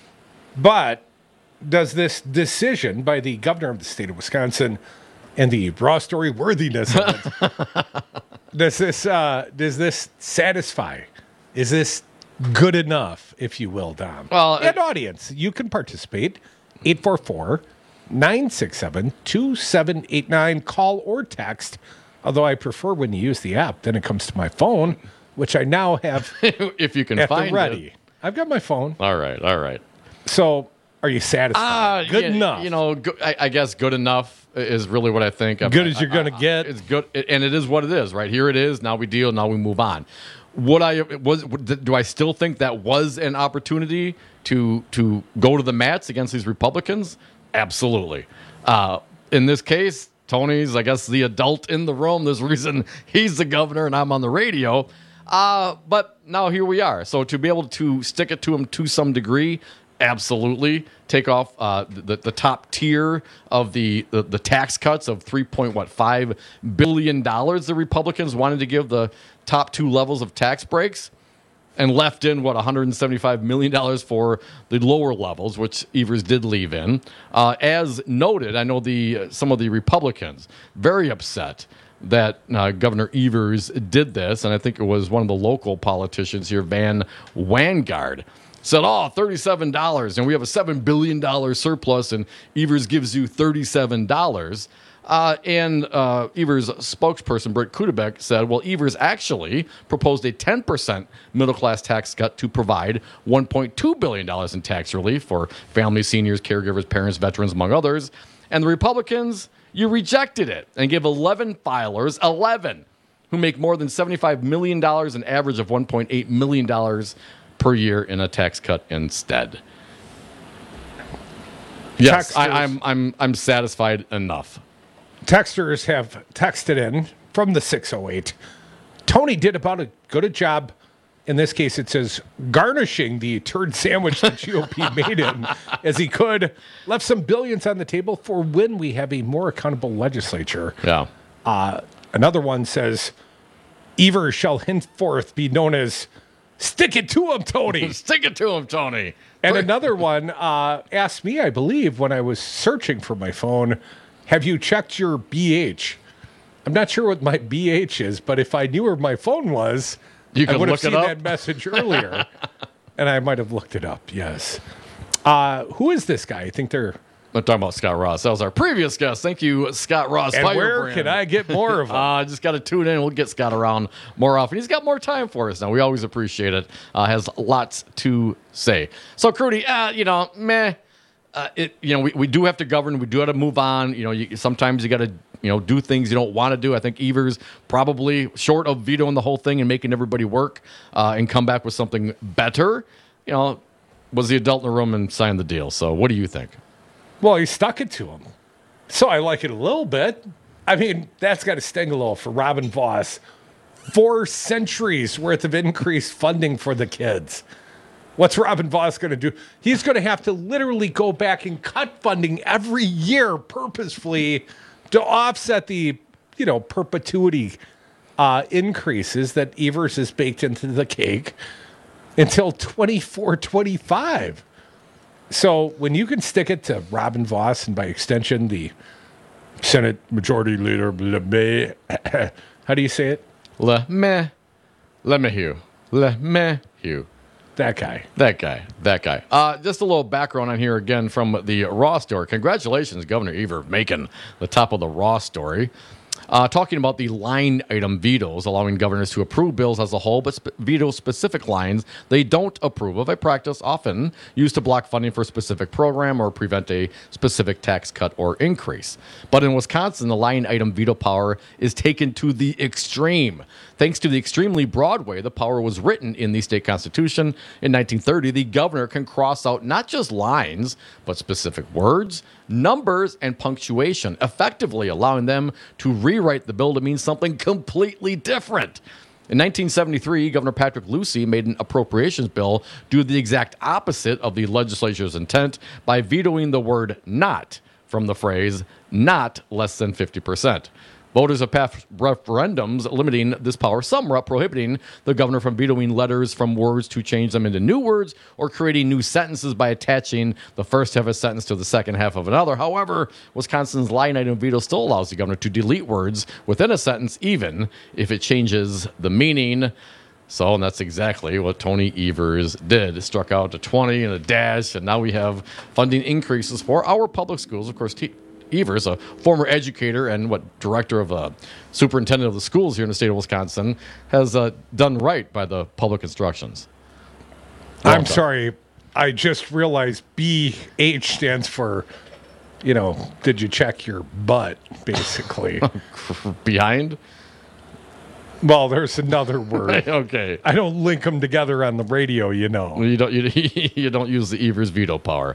But does this decision by the governor of the state of Wisconsin and the raw story worthiness of it, does this uh, does this satisfy? Is this good enough, if you will, Dom? Well, and audience, you can participate. eight four four, nine six seven, two seven eight nine. Call or text. Although I prefer when you use the app, then it comes to my phone, which I now have if you can at find the ready. it. I've got my phone. All right, all right. So, are you satisfied? Uh, good yeah, enough. You know, go, I, I guess good enough is really what I think. Good as you're going to get. It's good, and it is what it is. Right here, it is. Now we deal. Now we move on. Would I was? Do I still think that was an opportunity to to go to the mats against these Republicans? Absolutely. Uh, in this case, Tony's, I guess, the adult in the room. There's a reason he's the governor and I'm on the radio. Uh, but now here we are. So to be able to stick it to him to some degree, absolutely. Take off uh, the, the top tier of the, the, the tax cuts of three point five billion dollars the Republicans wanted to give the top two levels of tax breaks, and left in, what, one hundred seventy-five million dollars for the lower levels, which Evers did leave in. Uh, as noted, I know the uh, some of the Republicans very upset that uh, Governor Evers did this, and I think it was one of the local politicians here, Van Wangard, said, oh, thirty-seven dollars, and we have a seven billion dollars surplus, and Evers gives you thirty-seven dollars. Uh, and uh, Evers' spokesperson, Britt Kudebeck, said, well, Evers actually proposed a ten percent middle-class tax cut to provide one point two billion dollars in tax relief for families, seniors, caregivers, parents, veterans, among others. And the Republicans, you rejected it and gave eleven filers, eleven, who make more than seventy-five million dollars, an average of one point eight million dollars per year in a tax cut instead. Yes, I, I'm I'm I'm satisfied enough. Texters have texted in from the six oh eight. Tony did about as good a job in this case, it says garnishing the turd sandwich the G O P made him as he could, left some billions on the table for when we have a more accountable legislature. Yeah. Uh, another one says, Evers shall henceforth be known as stick it to him, Tony. Stick it to him, Tony. And another one uh, asked me, I believe, when I was searching for my phone, have you checked your B H? I'm not sure what my B H is, but if I knew where my phone was, you I would have look it seen up? that message earlier. And I might have looked it up, yes. Uh, who is this guy? I think they're... I'm talking about Scott Ross. That was our previous guest. Thank you, Scott Ross. And where Firebrand. can I get more of them? uh, just got to tune in. We'll get Scott around more often. He's got more time for us now. We always appreciate it. Uh, has lots to say. So, Crudy, uh, you know, meh. Uh, it, you know, we, we do have to govern. We do have to move on. You know, you, sometimes you got to, you know, do things you don't want to do. I think Evers probably, short of vetoing the whole thing and making everybody work uh, and come back with something better, you know, was the adult in the room and signed the deal. So what do you think? Well, he stuck it to him. So I like it a little bit. I mean, that's got to sting a little for Robin Vos. Four centuries worth of increased funding for the kids. What's Robin Vos going to do? He's going to have to literally go back and cut funding every year purposefully to offset the, you know, perpetuity uh, increases that Evers has baked into the cake until twenty-four twenty-five. So when you can stick it to Robin Vos and by extension the Senate Majority Leader, LeMay, how do you say it? LeMay, LeMahieu, LeMahieu. That guy. That guy. That guy. Uh, just a little background on here again from the Raw story. Congratulations, Governor Evers, making the top of the Raw story. Uh, talking about the line item vetoes, allowing governors to approve bills as a whole, but sp- veto specific lines they don't approve of, a practice often used to block funding for a specific program or prevent a specific tax cut or increase. But in Wisconsin, the line item veto power is taken to the extreme. Thanks to the extremely broad way the power was written in the state constitution in nineteen thirty, the governor can cross out not just lines, but specific words, numbers, and punctuation, effectively allowing them to rewrite the bill to mean something completely different. In nineteen seventy-three, Governor Patrick Lucey made an appropriations bill do the exact opposite of the legislature's intent by vetoing the word not from the phrase not less than fifty percent. Voters have passed referendums limiting this power, some prohibiting the governor from vetoing letters from words to change them into new words or creating new sentences by attaching the first half of a sentence to the second half of another. However, Wisconsin's line item veto still allows the governor to delete words within a sentence, even if it changes the meaning. So, and that's exactly what Tony Evers did. Struck out to twenty and a dash, and now we have funding increases for our public schools. Of course, T- Evers, a former educator and what director of uh, superintendent of the schools here in the state of Wisconsin, has uh, done right by the public instructions. Well I'm done. sorry. I just realized B H stands for, you know, did you check your butt, basically. Behind? Well, there's another word. Okay. I don't link them together on the radio, you know. You don't, you, you don't use the Evers veto power.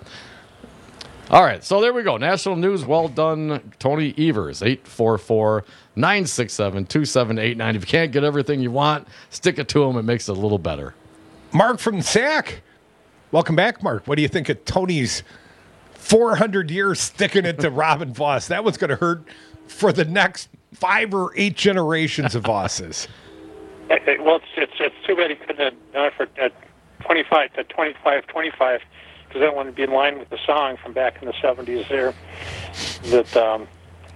All right, so there we go. National news, well done, Tony Evers. eight four four, nine six seven, two seven eight nine. If you can't get everything you want, stick it to him. It makes it a little better. Mark from S A C. Welcome back, Mark. What do you think of Tony's four hundred years sticking it to Robin Vos? That was going to hurt for the next five or eight generations of Vosses. Well, it's, it's, it's too bad he couldn't have done it for uh, twenty-five to twenty-five twenty-five. Because I want to be in line with the song from back in the seventies there, that um,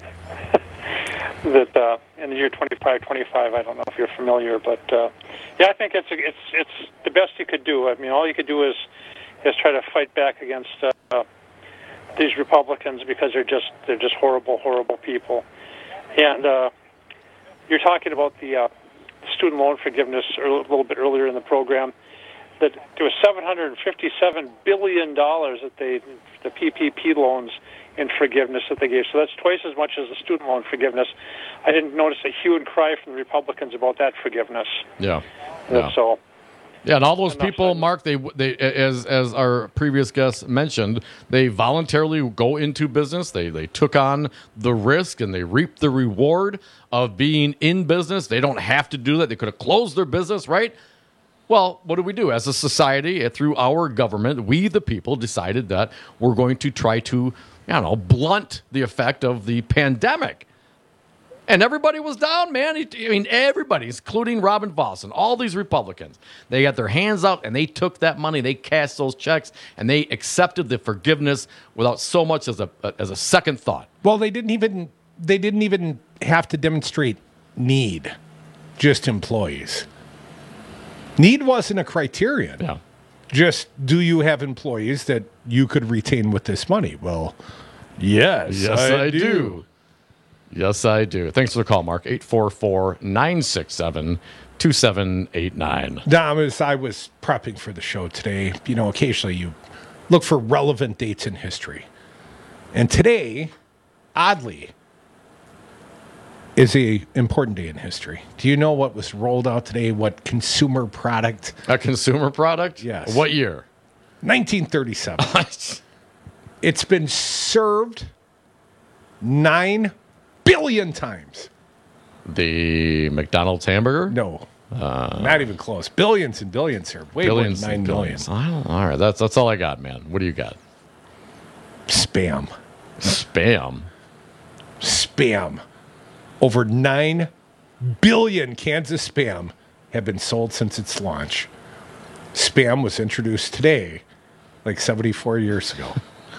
that uh, in the year twenty-five twenty-five, I don't know if you're familiar, but uh, yeah, I think it's it's it's the best you could do. I mean, all you could do is is try to fight back against uh, these Republicans because they're just they're just horrible, horrible people. And uh, you're talking about the uh, student loan forgiveness a little bit earlier in the program. That there was seven hundred fifty-seven billion dollars that they, the P P P loans in forgiveness that they gave. So that's twice as much as the student loan forgiveness. I didn't notice a hue and cry from the Republicans about that forgiveness. Yeah. yeah. So. Yeah, and all those people, Mark, they they as as our previous guest mentioned, they voluntarily go into business. They they took on the risk and they reaped the reward of being in business. They don't have to do that. They could have closed their business, right? Well, what do we do? As a society, through our government, we the people decided that we're going to try to, I don't know, blunt the effect of the pandemic. And everybody was down, man. I mean, everybody, including Robin Voss and all these Republicans. They got their hands out and they took that money, they cashed those checks, and they accepted the forgiveness without so much as a as a second thought. Well, they didn't even they didn't even have to demonstrate need, just employees. Need wasn't a criterion. Yeah. Just, do you have employees that you could retain with this money? Well, yes, yes, I, I do. do. Yes, I do. Thanks for the call, Mark. eight four four, nine six seven, two seven eight nine. Dom, as I was prepping for the show today, you know, occasionally you look for relevant dates in history. And today, oddly, is a important day in history. Do you know what was rolled out today? What consumer product? A consumer product? Yes. What year? nineteen thirty-seven. It's been served nine billion times. The McDonald's hamburger? No. Uh, Not even close. Billions and billions here. Way billions more than nine and million. billions. I don't, all right, that's that's all I got, man. What do you got? Spam. Spam. Spam. Over nine billion cans of Spam have been sold since its launch. Spam was introduced today, like seventy-four years ago.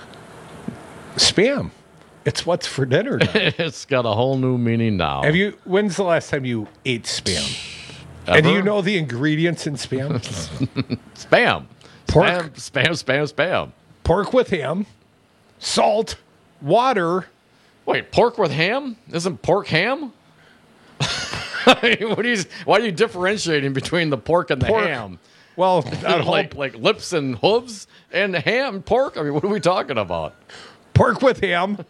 Spam. It's what's for dinner now. It's got a whole new meaning now. Have you? When's the last time you ate Spam? Ever? And do you know the ingredients in Spam? Spam. Pork. Spam, spam, spam, spam. Pork with ham, salt, water. Wait, pork with ham? Isn't pork ham? I mean, what are you, why are you differentiating between the pork and the Pork. ham? Well, not like like lips and hooves and ham, pork? I mean, what are we talking about? Pork with ham,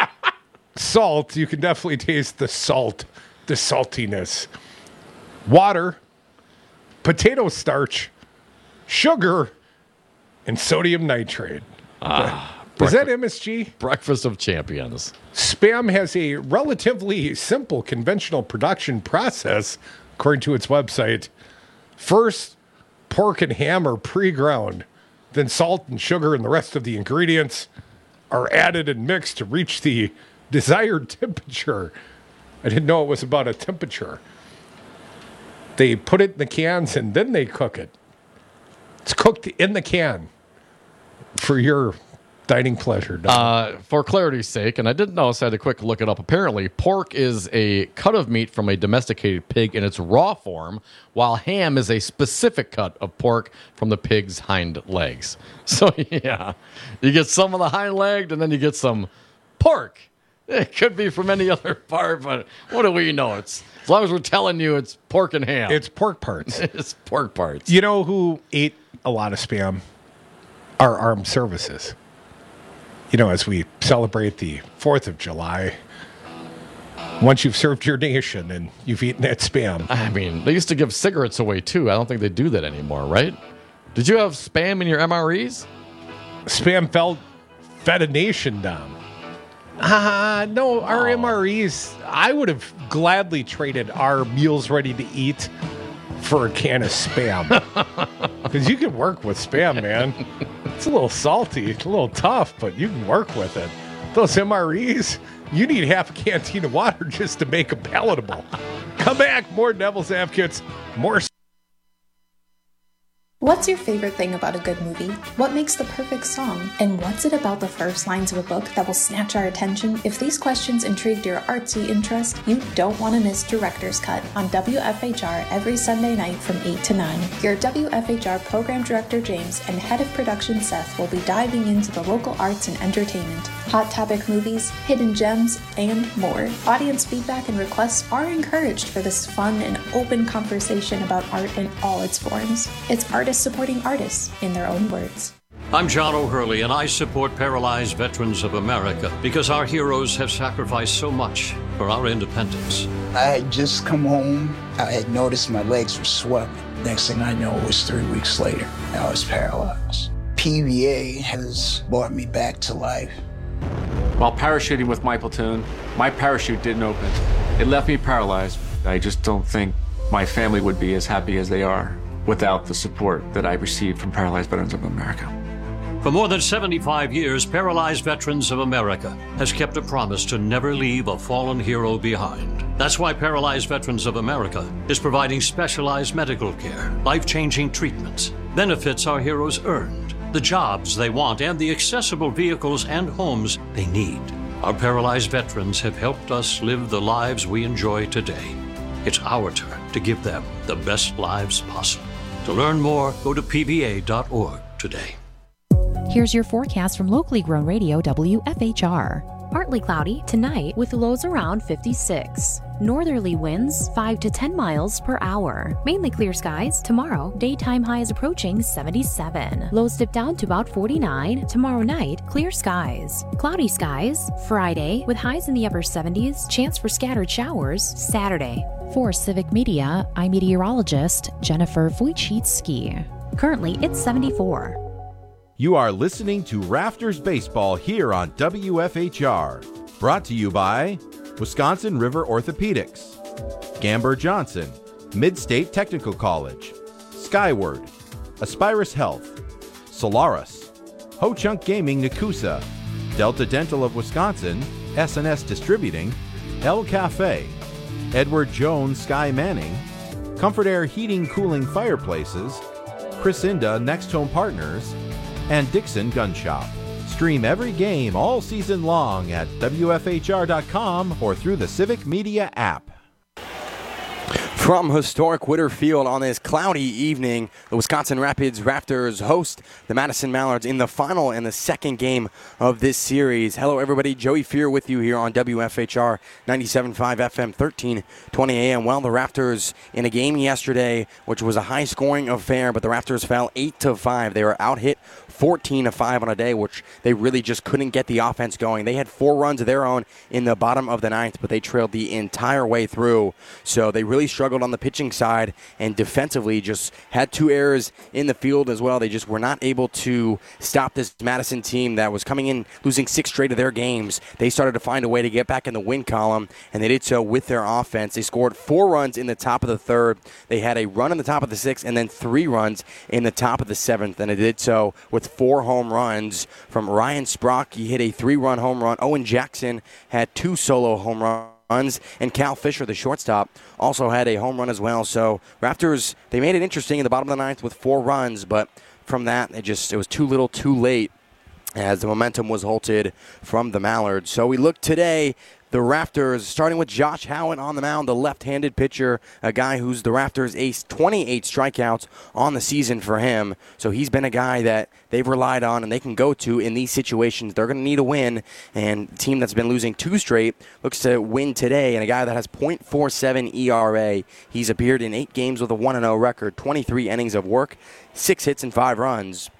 salt. You can definitely taste the salt, the saltiness. Water, potato starch, sugar, and sodium nitrate. Ah, Is that M S G? Breakfast of champions. Spam has a relatively simple conventional production process, according to its website. First, pork and ham are pre-ground. Then salt and sugar and the rest of the ingredients are added and mixed to reach the desired temperature. I didn't know it was about a temperature. They put it in the cans and then they cook it. It's cooked in the can for your dining pleasure. Uh, for clarity's sake, and I didn't know, so I had to quick look it up. Apparently, pork is a cut of meat from a domesticated pig in its raw form, while ham is a specific cut of pork from the pig's hind legs. So, yeah, you get some of the hind leg, and then you get some pork. It could be from any other part, but what do we know? It's as long as we're telling you it's pork and ham. It's pork parts. It's pork parts. You know who ate a lot of Spam? Our armed services. You know, as we celebrate the fourth of July, once you've served your nation and you've eaten that Spam. I mean, they used to give cigarettes away, too. I don't think they do that anymore, right? Did you have Spam in your M R Es? Spam felt fed a nation, Dom. Uh, no, our Oh. M R Es, I would have gladly traded our meals ready to eat for a can of Spam. Because you can work with Spam, man. It's a little salty, it's a little tough, but you can work with it. Those M R Es, you need half a canteen of water just to make them palatable. Come back, more Devil's Advocates, more. What's your favorite thing about a good movie? What makes the perfect song? And what's it about the first lines of a book that will snatch our attention? If these questions intrigued your artsy interest, you don't want to miss Director's Cut on W F H R every Sunday night from eight to nine. Your W F H R Program Director James and Head of Production Seth will be diving into the local arts and entertainment, hot topic movies, hidden gems, and more. Audience feedback and requests are encouraged for this fun and open conversation about art in all its forms. It's artists supporting artists in their own words. I'm John O'Hurley, and I support Paralyzed Veterans of America because our heroes have sacrificed so much for our independence. I had just come home. I had noticed my legs were swelling. Next thing I know, it was three weeks later. I was paralyzed. P V A has brought me back to life. While parachuting with my platoon, my parachute didn't open. It left me paralyzed. I just don't think my family would be as happy as they are without the support that I received from Paralyzed Veterans of America. For more than seventy-five years, Paralyzed Veterans of America has kept a promise to never leave a fallen hero behind. That's why Paralyzed Veterans of America is providing specialized medical care, life-changing treatments, benefits our heroes earned, the jobs they want, and the accessible vehicles and homes they need. Our paralyzed veterans have helped us live the lives we enjoy today. It's our turn to give them the best lives possible. To learn more, go to P V A dot org today. Here's your forecast from locally grown radio W F H R. Partly cloudy tonight with lows around fifty-six. Northerly winds five to ten miles per hour. Mainly clear skies tomorrow. Daytime highs approaching seventy-seven. Lows dip down to about forty-nine. Tomorrow night, clear skies. Cloudy skies Friday with highs in the upper seventies. Chance for scattered showers Saturday. For Civic Media, I'm meteorologist Jennifer Wojcicki. Currently, it's seventy-four. You are listening to Rafters Baseball here on W F H R. Brought to you by Wisconsin River Orthopedics, Gamber Johnson, Mid-State Technical College, Skyward, Aspirus Health, Solaris, Ho Chunk Gaming Nakusa, Delta Dental of Wisconsin, S and S Distributing, El Cafe, Edward Jones Sky Manning, Comfort Air Heating Cooling Fireplaces, Chrisinda Next Home Partners, and Dixon Gun Shop. Stream every game all season long at W F H R dot com or through the Civic Media app. From historic Witter Field on this cloudy evening, the Wisconsin Rapids Rafters host the Madison Mallards in the final and the second game of this series. Hello, everybody. Joey Fear with you here on W F H R ninety-seven point five F M, thirteen twenty A M. Well, the Rafters in a game yesterday, which was a high-scoring affair, but the Rafters fell eight to five. They were out-hit fourteen to five on a day, which they really just couldn't get the offense going. They had four runs of their own in the bottom of the ninth, but they trailed the entire way through. So they really struggled on the pitching side and defensively just had two errors in the field as well. They just were not able to stop this Madison team that was coming in losing six straight of their games. They started to find a way to get back in the win column, and they did so with their offense. They scored four runs in the top of the third. They had a run in the top of the sixth and then three runs in the top of the seventh, and they did so with four home runs from Ryan Sprock. He hit a three-run home run. Owen Jackson had two solo home runs, and Cal Fisher, the shortstop, also had a home run as well. So Raptors, they made it interesting in the bottom of the ninth with four runs, but from that, it just it was too little, too late, as the momentum was halted from the Mallards. So we look today. The Rafters, starting with Josh Howitt on the mound, the left-handed pitcher, a guy who's the Rafters' ace, twenty-eight strikeouts on the season for him. So he's been a guy that they've relied on and they can go to in these situations. They're going to need a win, and the team that's been losing two straight looks to win today, and a guy that has point four seven E R A. He's appeared in eight games with a one and oh record, twenty-three innings of work, six hits and five runs.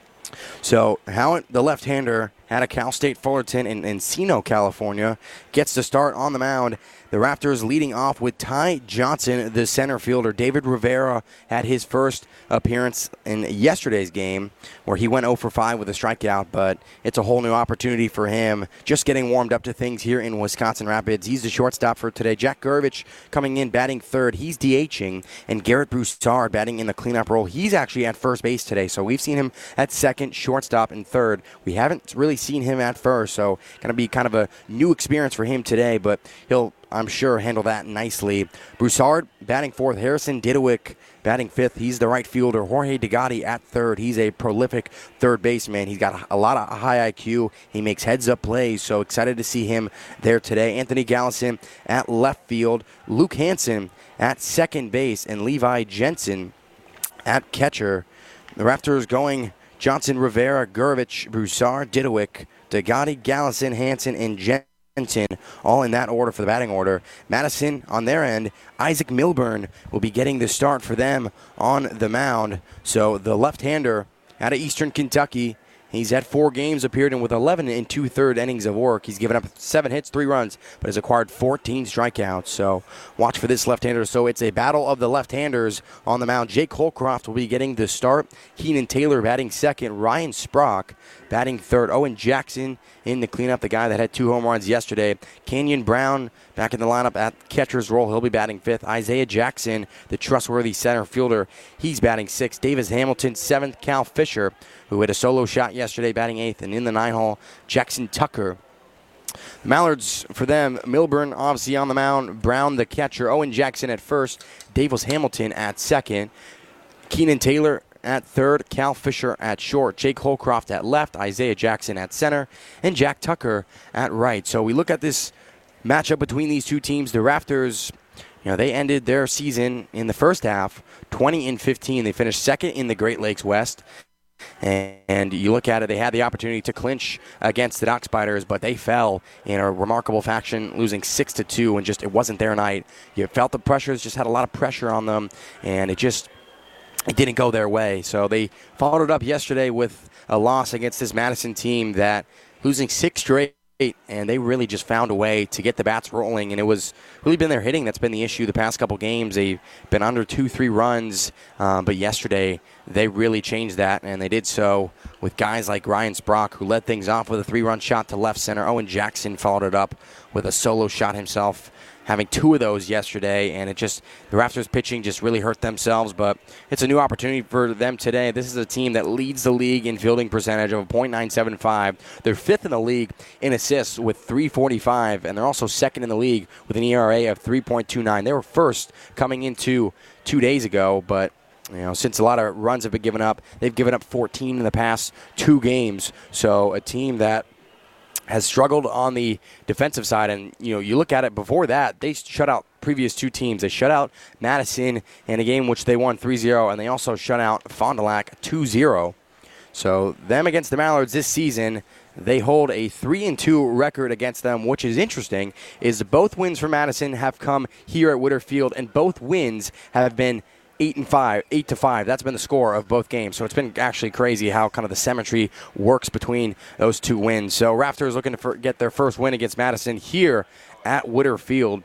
So Howitt, the left-hander, out of Cal State Fullerton in Encino, California, gets to start on the mound. The Raptors leading off with Ty Johnson, the center fielder. David Rivera had his first appearance in yesterday's game where he went oh for five with a strikeout, but it's a whole new opportunity for him. Just getting warmed up to things here in Wisconsin Rapids. He's the shortstop for today. Jack Gurvich coming in batting third. He's DHing, and Garrett Broussard batting in the cleanup role. He's actually at first base today, so we've seen him at second, shortstop, and third. We haven't really seen him at first, so going to be kind of a new experience for him today, but he'll, I'm sure, handle that nicely. Broussard batting fourth. Harrison Didowick batting fifth. He's the right fielder. Jorge DeGotti at third. He's a prolific third baseman. He's got a lot of high I Q. He makes heads-up plays, so excited to see him there today. Anthony Gallison at left field. Luke Hansen at second base, and Levi Jensen at catcher. The Raptors going Johnson, Rivera, Gurvich, Broussard, Didowick, DeGotti, Gallison, Hansen, and Jensen, all in that order for the batting order. Madison, on their end, Isaac Milburn will be getting the start for them on the mound. So the left-hander out of Eastern Kentucky, he's had four games, appeared in with eleven and two-third innings of work. He's given up seven hits, three runs, but has acquired fourteen strikeouts. So watch for this left-hander. So it's a battle of the left-handers on the mound. Jake Holcroft will be getting the start. Keenan Taylor batting second. Ryan Sprock batting third. Owen Jackson in the cleanup, the guy that had two home runs yesterday. Kenyon Brown back in the lineup at catcher's role. He'll be batting fifth. Isaiah Jackson, the trustworthy center fielder, he's batting sixth. Davis Hamilton, seventh. Cal Fisher, who hit a solo shot yesterday, batting eighth. And in the nine hole, Jackson Tucker. The Mallards, for them, Milburn obviously on the mound, Brown the catcher, Owen Jackson at first, Davis Hamilton at second, Keenan Taylor at third, Cal Fisher at short, Jake Holcroft at left, Isaiah Jackson at center, and Jack Tucker at right. So we look at this matchup between these two teams. The Raptors, you know, they ended their season in the first half twenty and fifteen. They finished second in the Great Lakes West. And you look at it, they had the opportunity to clinch against the Dock Spiders, but they fell in a remarkable fashion, losing six to two, and just it wasn't their night. You felt the pressures, just had a lot of pressure on them, and it just it didn't go their way. So they followed it up yesterday with a loss against this Madison team that losing six straight, and they really just found a way to get the bats rolling, and it was really been their hitting that's been the issue the past couple games. They've been under two, three runs, um, but yesterday they really changed that, and they did so with guys like Ryan Sprock, who led things off with a three-run shot to left center. Owen Jackson followed it up with a solo shot himself, having two of those yesterday, and it just, the Raptors pitching just really hurt themselves, but it's a new opportunity for them today. This is a team that leads the league in fielding percentage of a point nine seven five. They're fifth in the league in assists with three forty-five, and they're also second in the league with an E R A of three point two nine. They were first coming into two days ago, but you know, since a lot of runs have been given up, they've given up fourteen in the past two games. So a team that has struggled on the defensive side, and you know, you look at it before that, they shut out previous two teams. They shut out Madison in a game which they won three zero, and they also shut out Fond du Lac two zero. So them against the Mallards this season, they hold a three and two record against them, which is interesting, is both wins for Madison have come here at Witter Field, and both wins have been Eight and five, eight to five. That's been the score of both games. So it's been actually crazy how kind of the symmetry works between those two wins. So Raptors looking to get their first win against Madison here at Witter Field.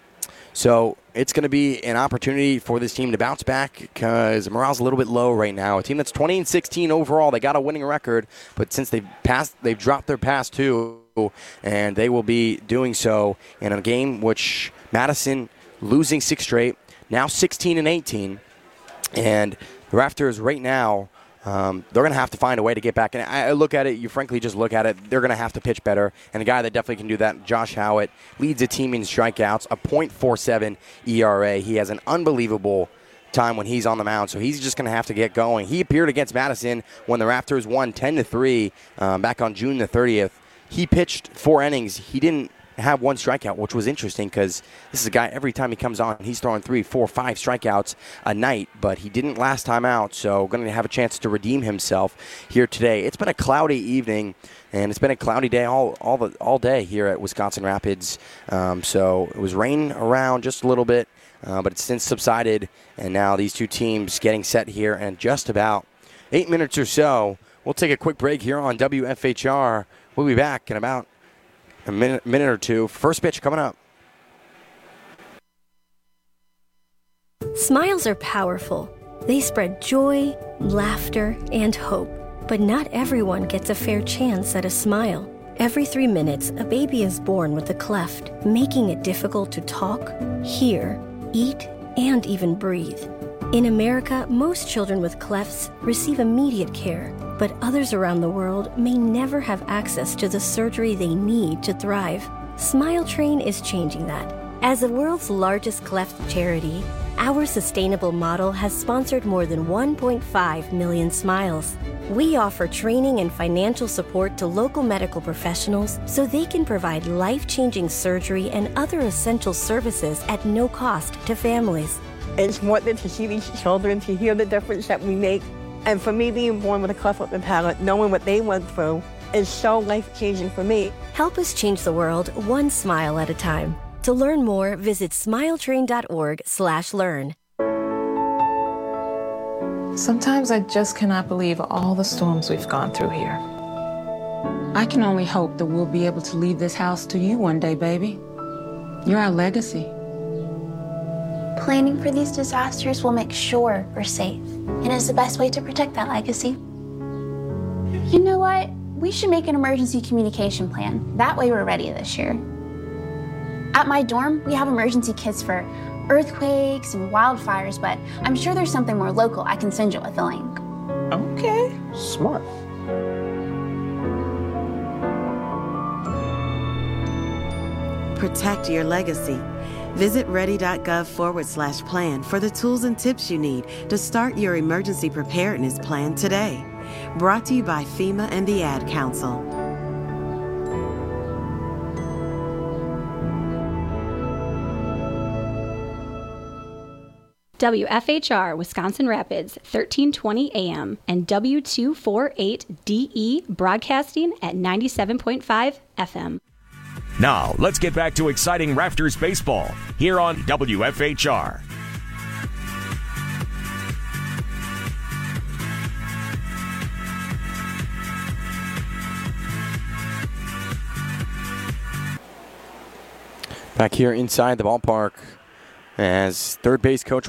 So it's going to be an opportunity for this team to bounce back because morale's a little bit low right now. A team that's twenty and sixteen overall, they got a winning record, but since they've passed, they've dropped their past two, and they will be doing so in a game which Madison losing six straight. Now sixteen and eighteen, and the Raptors right now, um, they're going to have to find a way to get back. And I look at it, you frankly just look at it, they're going to have to pitch better. And the guy that definitely can do that, Josh Howitt, leads the team in strikeouts, a point four seven E R A. He has an unbelievable time when he's on the mound, so he's just going to have to get going. He appeared against Madison when the Raptors won ten to three um, back on June the thirtieth. He pitched four innings. He didn't have one strikeout, which was interesting because this is a guy, every time he comes on, he's throwing three, four, five strikeouts a night, but he didn't last time out, so going to have a chance to redeem himself here today. It's been a cloudy evening, and it's been a cloudy day all all the all day here at Wisconsin Rapids, um, so it was rain around just a little bit, uh, but it's since subsided, and now these two teams getting set here in just about eight minutes or so. We'll take a quick break here on W F H R. We'll be back in about a minute, minute or two. First pitch coming up. Smiles are powerful. They spread joy, laughter, and hope. But not everyone gets a fair chance at a smile. Every three minutes, a baby is born with a cleft, making it difficult to talk, hear, eat, and even breathe. In America, most children with clefts receive immediate care, but others around the world may never have access to the surgery they need to thrive. Smile Train is changing that. As the world's largest cleft charity, our sustainable model has sponsored more than one point five million smiles. We offer training and financial support to local medical professionals so they can provide life-changing surgery and other essential services at no cost to families. It's important to see these children, to hear the difference that we make. And for me, being born with a cleft lip and palate, knowing what they went through, is so life-changing for me. Help us change the world one smile at a time. To learn more, visit smiletrain.org slash learn. Sometimes I just cannot believe all the storms we've gone through here. I can only hope that we'll be able to leave this house to you one day, baby. You're our legacy. Planning for these disasters will make sure we're safe, and is the best way to protect that legacy. You know what? we should make an emergency communication plan. That way we're ready this year. At my dorm, we have emergency kits for earthquakes and wildfires, but I'm sure there's something more local I can send you with a link. Okay. Smart. Protect your legacy. Visit ready.gov forward slash plan for the tools and tips you need to start your emergency preparedness plan today. Brought to you by FEMA and the Ad Council. W F H R Wisconsin Rapids, thirteen twenty A M, and W two forty-eight D E broadcasting at ninety-seven point five F M. Now, let's get back to exciting Rafters baseball here on W F H R. Back here inside the ballpark as third base coach